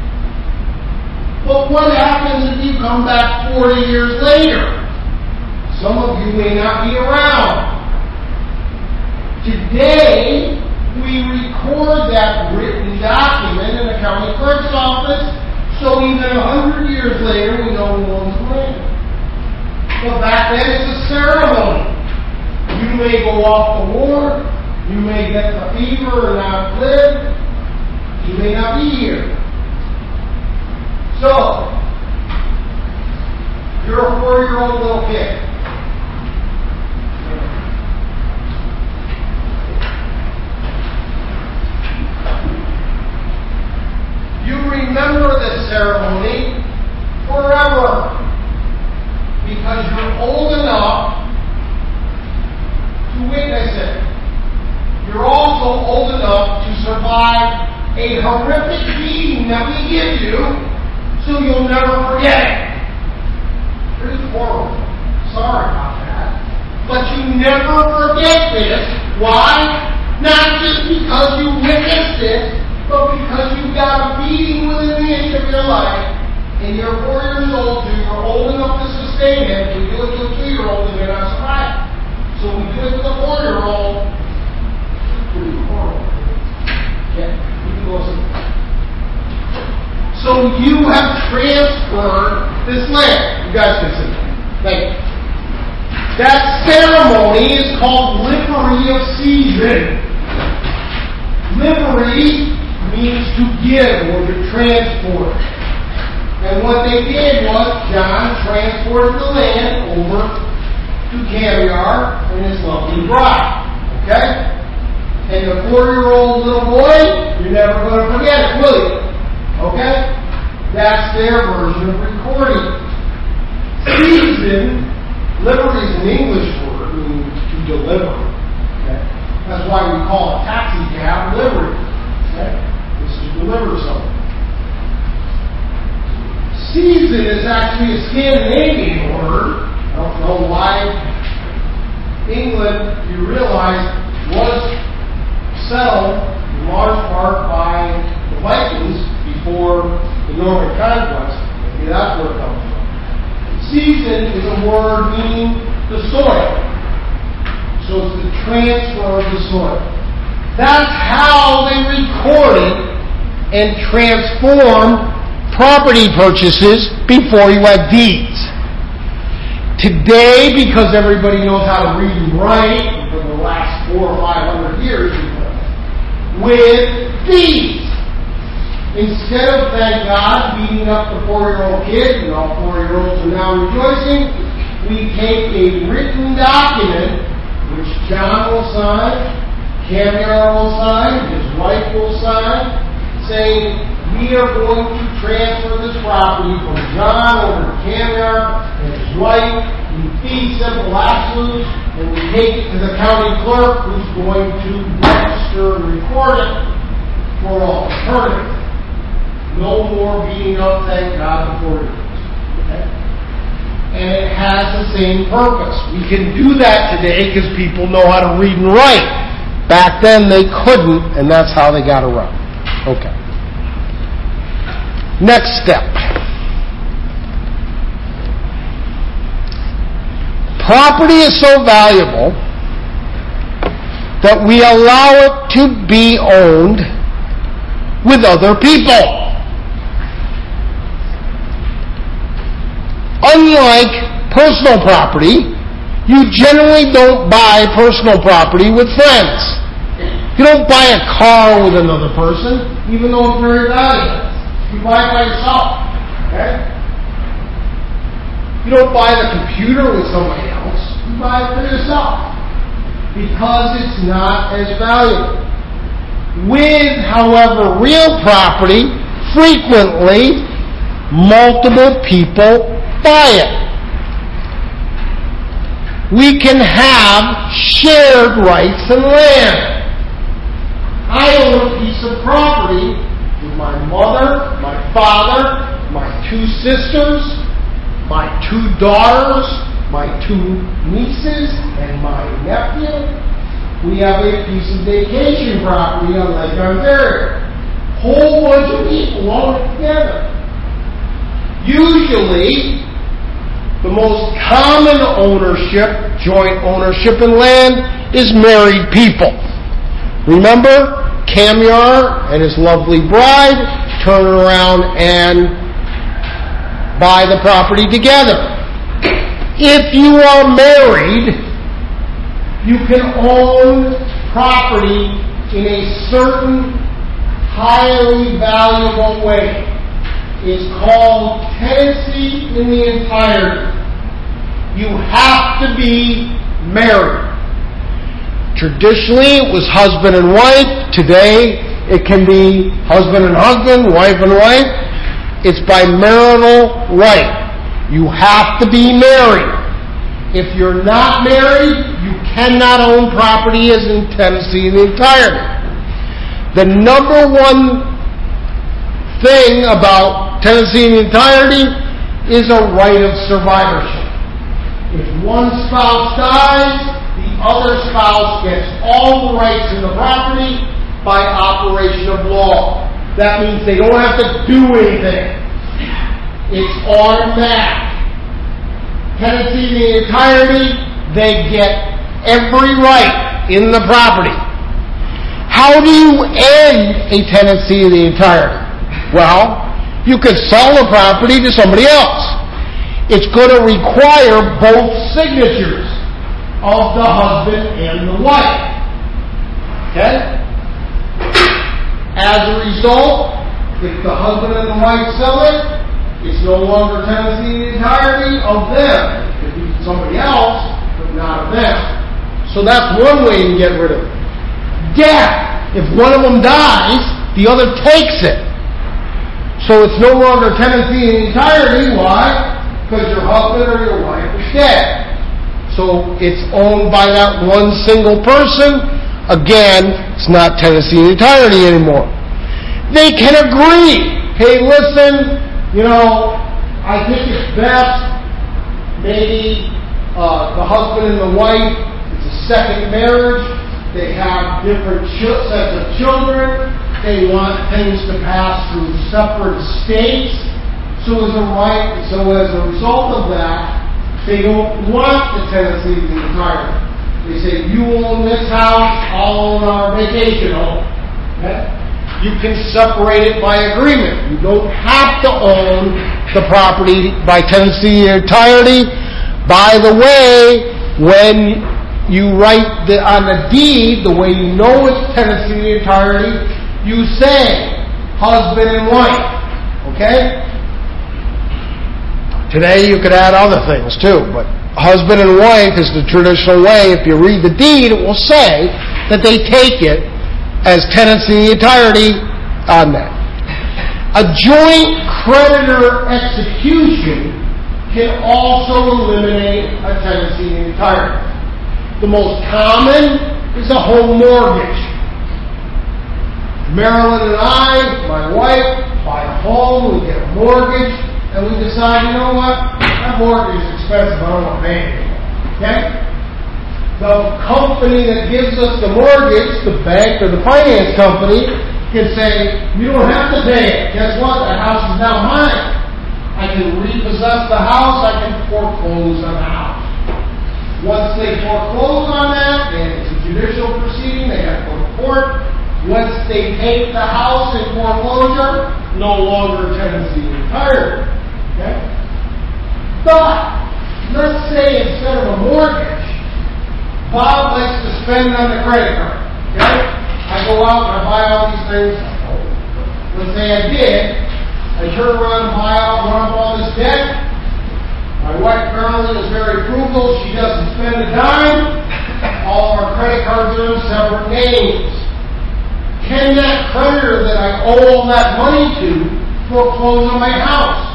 But what happens if you come back 40 years later? Some of you may not be around. Today, we record that written document in the county clerk's office, so even 100 years later, we know who owns the land. But back then, it's a ceremony. You may go off to war, you may get the fever and not live, you may not be here. So, you're a 4-year-old little kid. You remember this ceremony forever because you're old enough to witness it. You're also old enough by a horrific beating that we give you so you'll never forget it. Pretty horrible. Sorry about that. But you never forget this. Why? Not just because you witnessed it, but because you got a beating within the inch of your life, and you're 4 years old, so you're old enough to sustain it. We do it to a 2-year-old, and they're not surviving. So we do it to the 4-year-old. Pretty horrible. Yeah, you can listen. So you have transferred this land. You guys can sit there. Thank you. That ceremony is called livery of season. Livery means to give or to transport. And what they did was John transported the land over to Camiar and his lovely bride. Okay? And the 4-year-old little boy, you're never going to forget it, will you? Okay? That's their version of recording. Season, livery is an English word meaning to deliver. Okay? That's why we call a taxi cab livery. Okay? It's to deliver something. Season is actually a Scandinavian word. I don't know why England, you realize, was settled in large part by the Vikings before the Norman conquest. Maybe that's where it comes from. Season is a word meaning the soil. So it's the transfer of the soil. That's how they recorded and transformed property purchases before you had deeds. Today, because everybody knows how to read and write for the last 400 or 500 years, with deeds. Instead of, thank God, beating up the 4-year-old kid, and all 4-year-olds are now rejoicing, we take a written document, which John will sign, Camiar will sign, his wife will sign, saying, we are going to transfer this property from John over to Camiar and his wife. We fee simple absolutes, and we take it to the county clerk, who's going to register and record it for all eternity. No more beating up, thank God, before it. Okay? And it has the same purpose. We can do that today because people know how to read and write. Back then they couldn't, and that's how they got around. Okay. Next step. Property is so valuable that we allow it to be owned with other people. Unlike personal property, you generally don't buy personal property with friends. You don't buy a car with another person, even though it's very valuable. You buy it by yourself. Okay? You don't buy the computer with somebody else. You buy it for yourself. Because it's not as valuable. With, however, real property, frequently, multiple people buy it. We can have shared rights in land. I own a piece of property with my mother, my father, my 2 sisters, my 2 daughters, my 2 nieces, and my nephew. We have a piece of vacation property on Lake Ontario. Whole bunch of people own it together. Usually, the most common ownership, joint ownership in land, is married people. Remember, Camiar and his lovely bride turn around and buy the property together. If you are married, you can own property in a certain highly valuable way. It's called tenancy in the entirety. You have to be married. Traditionally, it was husband and wife. Today, it can be husband and husband, wife and wife. It's by marital right. You have to be married. If you're not married, you cannot own property as in tenancy in the entirety. The number one thing about tenancy in entirety is a right of survivorship. If one spouse dies, the other spouse gets all the rights in the property by operation of law. That means they don't have to do anything. It's automatic. Tenancy in the entirety, they get every right in the property. How do you end a tenancy in the entirety? Well, you could sell the property to somebody else. It's going to require both signatures of the husband and the wife. Okay? As a result, if the husband and the wife sell it, it's no longer tenancy in the entirety of them. It could be somebody else, but not of them. So that's one way to get rid of it. Death. If one of them dies, the other takes it. So it's no longer tenancy in the entirety. Why? Because your husband or your wife is dead. So it's owned by that one single person. Again, it's not tenancy in the entirety anymore. They can agree. Hey, listen, I think it's best maybe the husband and the wife, it's a second marriage. They have different sets of children. They want things to pass through separate estates. So as a result of that, they don't want the tenancy in the entirety. They say, you own this house, I'll own our vacation home. Okay? You can separate it by agreement. You don't have to own the property by tenancy in the entirety. By the way, when you write on the deed, the way you know it's tenancy in the entirety, you say husband and wife. Okay? Today you could add other things too, but husband and wife is the traditional way. If you read the deed, it will say that they take it as tenancy in the entirety on that. A joint creditor execution can also eliminate a tenancy in the entirety. The most common is a home mortgage. Marilyn and I, my wife, buy a home, we get a mortgage, and we decide, you know what, that mortgage is expensive, I don't want to pay it anymore. Okay? The company that gives us the mortgage, the bank or the finance company, can say, you don't have to pay it. Guess what? The house is now mine. I can repossess the house, I can foreclose on the house. Once they foreclose on that, and it's a judicial proceeding, they have to go to court. Once they take the house in foreclosure, no longer tenancy in entirety. Okay? But, let's say instead of a mortgage, Bob likes to spend on the credit card. Okay? I go out and I buy all these things. Let's say I did. I turn around and run up all this debt. My wife Marilyn is very frugal. She doesn't spend a dime. All of our credit cards are in separate names. Can that creditor that I owe all that money to foreclose on my house?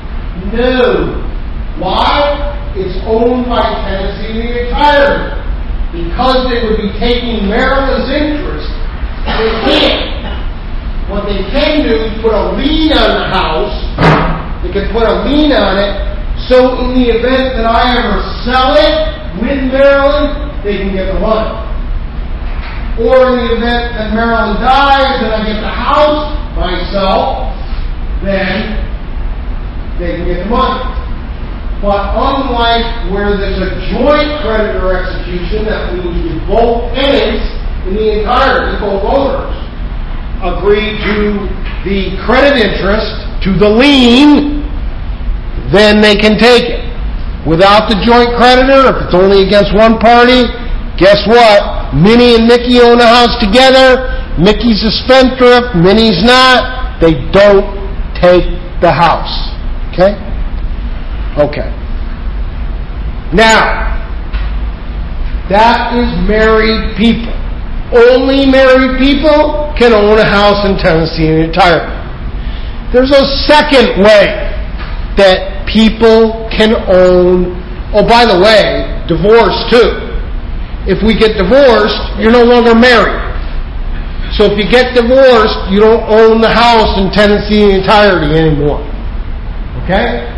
No. Why? It's owned by tenancy in the entirety. Because they would be taking Marilyn's interest, they can't. What they can do is put a lien on the house. They can put a lien on it, so in the event that I ever sell it with Marilyn, they can get the money. Or in the event that Marilyn dies and I get the house myself, then they can get the money. But unlike where there's a joint creditor execution, that means both tenants in the entirety, both owners, agree to the credit interest, to the lien, then they can take it. Without the joint creditor, if it's only against one party, guess what? Minnie and Mickey own the house together. Mickey's a spendthrift, Minnie's not. They don't take the house. Okay? Okay. Now, that is married people. Only married people can own a house in tenancy in entirety. There's a second way that people can own, oh, by the way, divorce too. If we get divorced, you're no longer married. So if you get divorced, you don't own the house in tenancy in entirety anymore. Okay?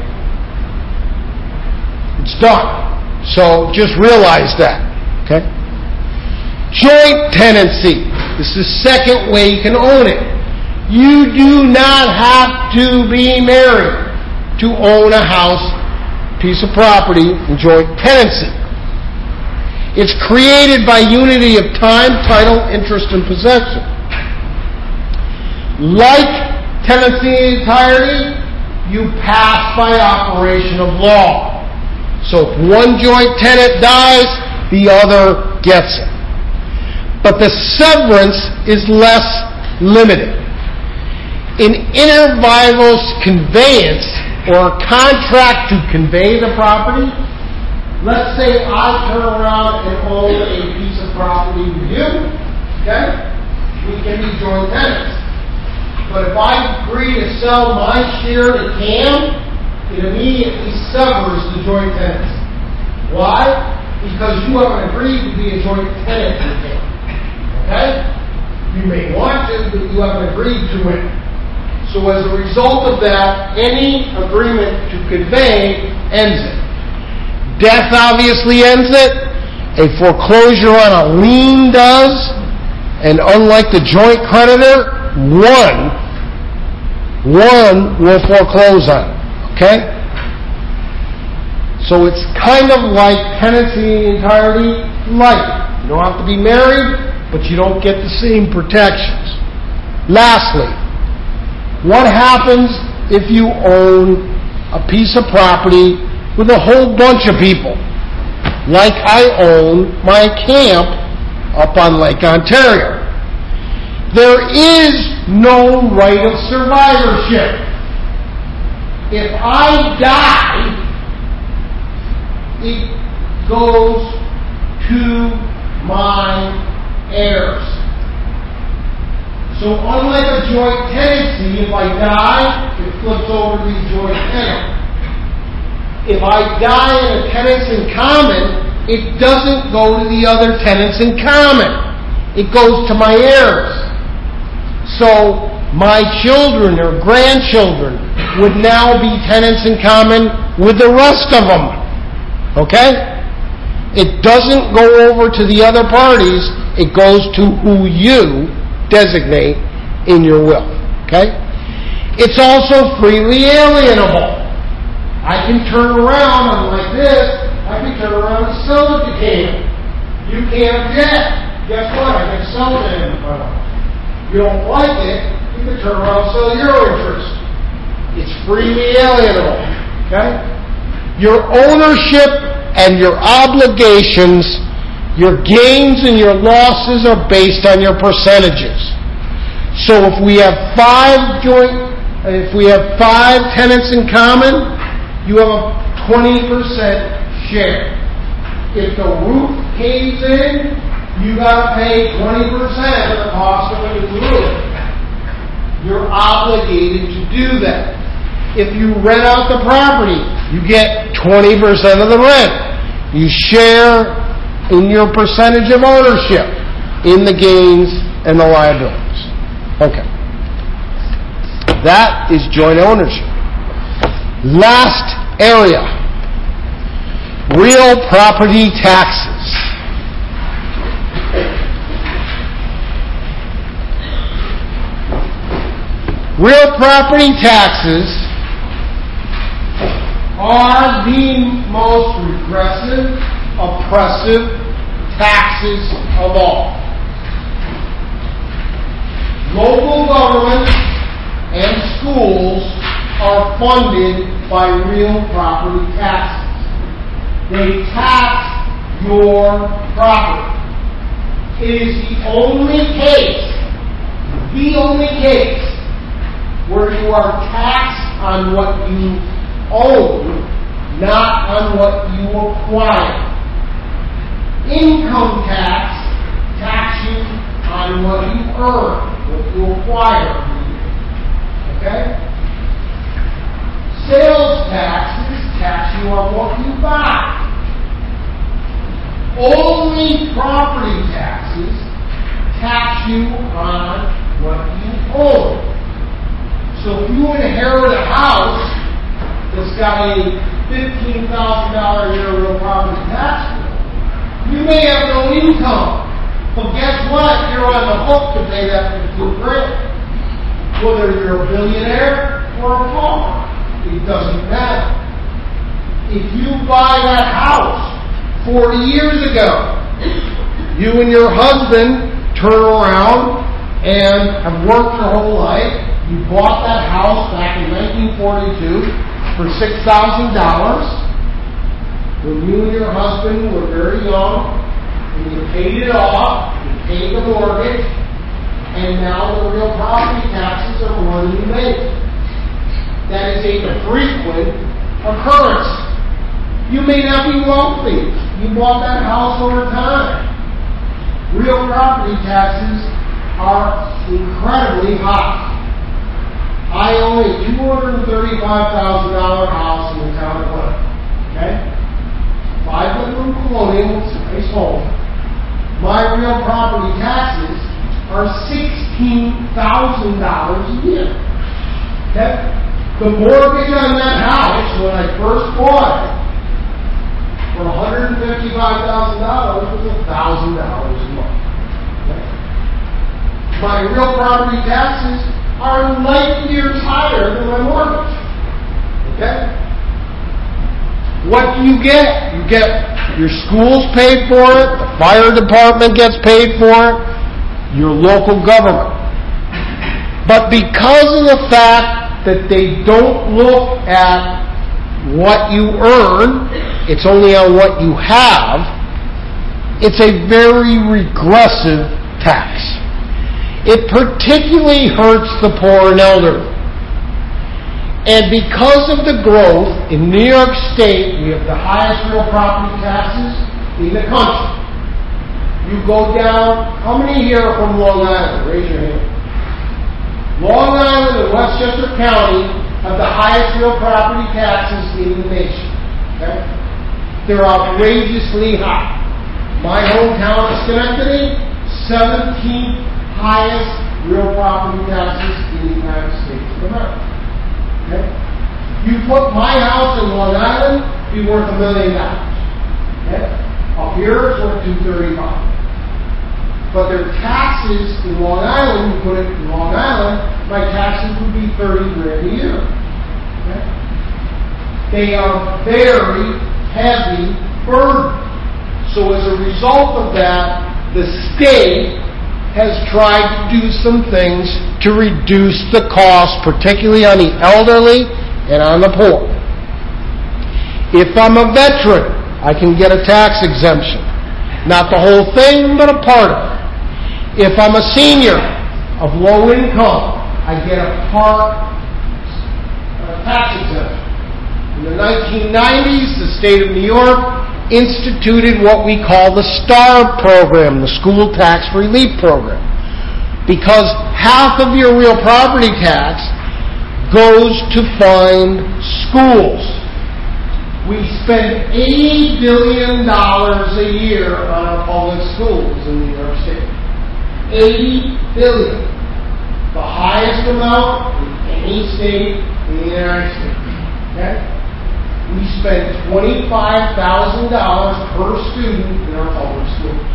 It's done. So just realize that. Okay? Joint tenancy. This is the second way you can own it. You do not have to be married to own a house, piece of property in joint tenancy. It's created by unity of time, title, interest, and possession. Like tenancy in entirety, you pass by operation of law. So if one joint tenant dies, the other gets it. But the severance is less limited. In inter vivos conveyance, or a contract to convey the property, let's say I turn around and own a piece of property with you, okay? We can be joint tenants. But if I agree to sell my share to Cam, it immediately severs the joint tenants. Why? Because you haven't agreed to be a joint tenant with Cam. Okay? You may want to, but you haven't agreed to it. So as a result of that, any agreement to convey ends it. Death obviously ends it. A foreclosure on a lien does. And unlike the joint creditor, one will foreclose on it. Okay? So it's kind of like tenancy in entirety light. You don't have to be married, but you don't get the same protections. Lastly, what happens if you own a piece of property with a whole bunch of people? Like I own my camp up on Lake Ontario. There is no right of survivorship. If I die, it goes to my heirs. So unlike a joint tenancy, if I die, it flips over to the joint tenant. If I die in a tenants in common, it doesn't go to the other tenants in common. It goes to my heirs. So my children or grandchildren would now be tenants in common with the rest of them. Okay? It doesn't go over to the other parties. It goes to who you designate in your will. Okay? It's also freely alienable. I can turn around and like this, I can turn around and sell it to Cam. You can't object. Guess what? I can sell it to him. You don't like it, you can turn around and sell your interest. It's freely alienable. Okay? Your ownership and your obligations, your gains and your losses are based on your percentages. So if we have five tenants in common, you have a 20% share. If the roof caves in, you got to pay 20% of the cost of the roof. You're obligated to do that. If you rent out the property, you get 20% of the rent. You share in your percentage of ownership in the gains and the liabilities. Okay. That is joint ownership. Last area. Real property taxes. Real property taxes are the most regressive, oppressive taxes of all. Local governments and schools are funded by real property taxes. They tax your property. It is the only case where you are taxed on what you own, not on what you acquire. Income tax you on what you earn, what you acquire. Okay? Sales taxes tax you on what you buy. Only property taxes tax you on what you own. So if you inherit a house that's got a $15,000 a year real property tax bill, you may have no income. But guess what? You're on the hook to pay that $15,000. Whether you're a billionaire or a pauper, it doesn't matter. If you buy that house 40 years ago, you and your husband turn around and have worked your whole life. You bought that house back in 1942 for $6,000 when you and your husband were very young, and you paid it off, you paid the mortgage, and now the real property taxes are more than you made. That is a frequent occurrence. You may not be wealthy. You bought that house over time. Real property taxes are incredibly high. I own a $235,000 house in the town of Glen. Okay? 5-bedroom colonial, it's a nice home. My real property taxes are $16,000 a year. Okay? The mortgage on that house when I first bought it for $155,000 was $1,000 a month. Okay? My real property taxes are light years higher than my mortgage. Okay? What do you get? You get your schools paid for it, the fire department gets paid for it, your local government. But because of the fact that they don't look at what you earn, it's only on what you have, it's a very regressive tax. It particularly hurts the poor and elderly. And because of the growth in New York State, we have the highest real property taxes in the country. You go down, how many here are from Long Island? Raise your hand. Long Island and Westchester County have the highest real property taxes in the nation. Okay? They're outrageously high. My hometown of Schenectady, 17th highest real property taxes in the United States of America. Okay? You put my house in Long Island, it'd be worth $1 million. Okay? Up here, it's worth $235. But their taxes in Long Island, you put it in Long Island, my taxes would be $30,000 a year. Okay? They are very heavy burden. So as a result of that, the state has tried to do some things to reduce the cost, particularly on the elderly and on the poor. If I'm a veteran, I can get a tax exemption. Not the whole thing, but a part of it. If I'm a senior of low income, I get a tax exemption. In the 1990s, the state of New York instituted what we call the STAR program, the School Tax Relief Program. Because half of your real property tax goes to fund schools. We spend $80 billion a year on our public schools in New York State. $80 billion. The highest amount in any state in the United States. Okay? We spend $25,000 per student in our public schools.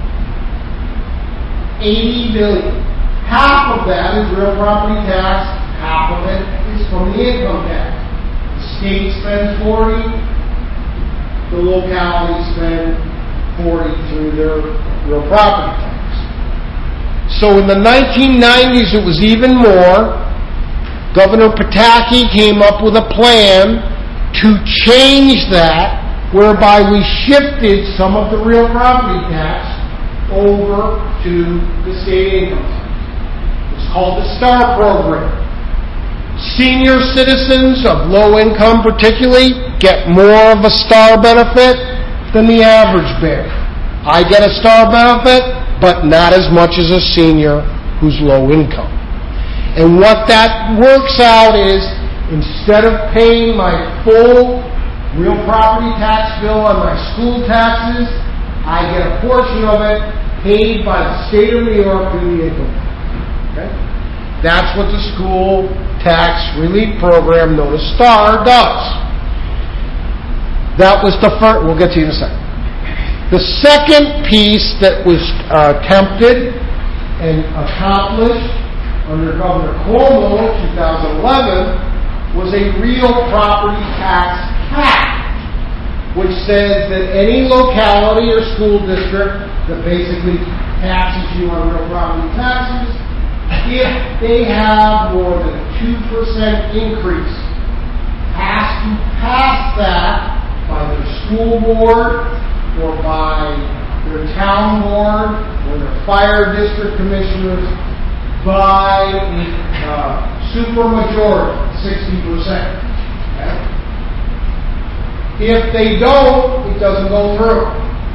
$80 billion. Half of that is real property tax, half of it is from the income tax. The state spends 40, the localities spend 40 through their real property tax. So in the 1990s it was even more. Governor Pataki came up with a plan to change that, whereby we shifted some of the real property tax over to the state income tax. It's called the STAR program. Senior citizens of low income particularly get more of a STAR benefit than the average bear. I get a STAR benefit, but not as much as a senior who's low income. And what that works out is, instead of paying my full real property tax bill on my school taxes, I get a portion of it paid by the state of New York through the income tax. Okay? That's what the school tax relief program known as STAR does. That was the first. We'll get to you in a second. The second piece that was attempted and accomplished under Governor Cuomo in 2011 was a real property tax cap, which says that any locality or school district that basically taxes you on real property taxes, if they have more than a 2% increase, has to pass that by their school board or by their town board or their fire district commissioners by a supermajority, 60%. Okay? If they don't, it doesn't go through.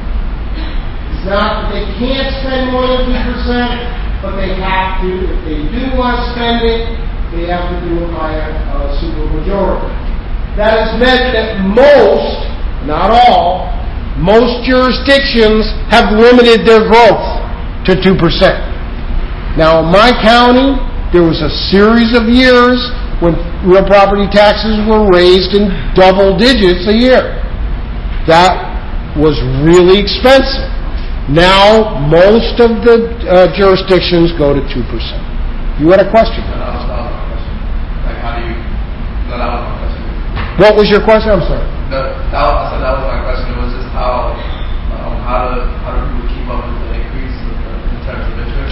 It's not that they can't spend more than 2%, but they have to. If they do want to spend it, they have to do it by a supermajority. That has meant that most, not all, most jurisdictions have limited their growth to 2%. Now, in my county, there was a series of years when real property taxes were raised in double digits a year. That was really expensive. Now, most of the jurisdictions go to 2%. You had a question? That was my question. Like, how do you... No, that was my question. What was your question? I'm sorry. I said that was my question. It was just how do people keep up with the increase in terms of interest?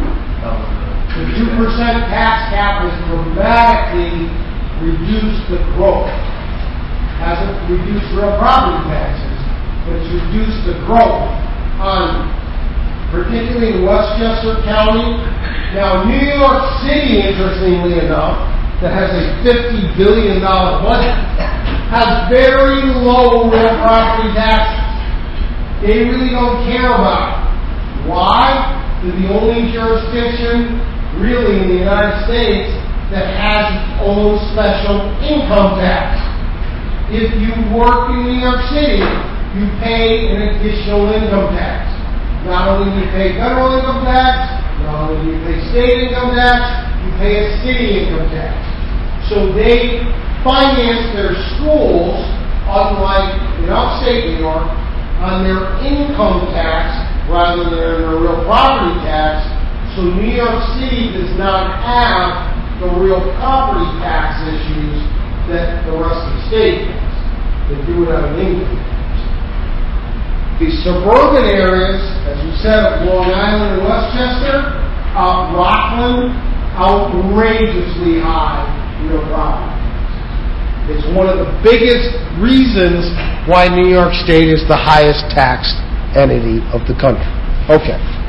The 2% tax cap has dramatically reduced the growth. Hasn't reduced real property taxes, but it's reduced the growth on, particularly in Westchester County. Now, New York City, interestingly enough, that has a $50 billion budget, has very low real property taxes. They really don't care about it. Why? They're the only jurisdiction, really, in the United States that has its own special income tax. If you work in New York City, you pay an additional income tax. Not only do you pay federal income tax, not only do you pay state income tax, you pay a city income tax. So they finance their schools, unlike in upstate New York, on their income tax rather than their real property tax. So New York City does not have the real property tax issues that the rest of the state has. They do it on an income tax. The suburban areas, as we said, of Long Island and Westchester, Rockland, outrageously high real property taxes. It's one of the biggest reasons why New York State is the highest taxed entity of the country. Okay.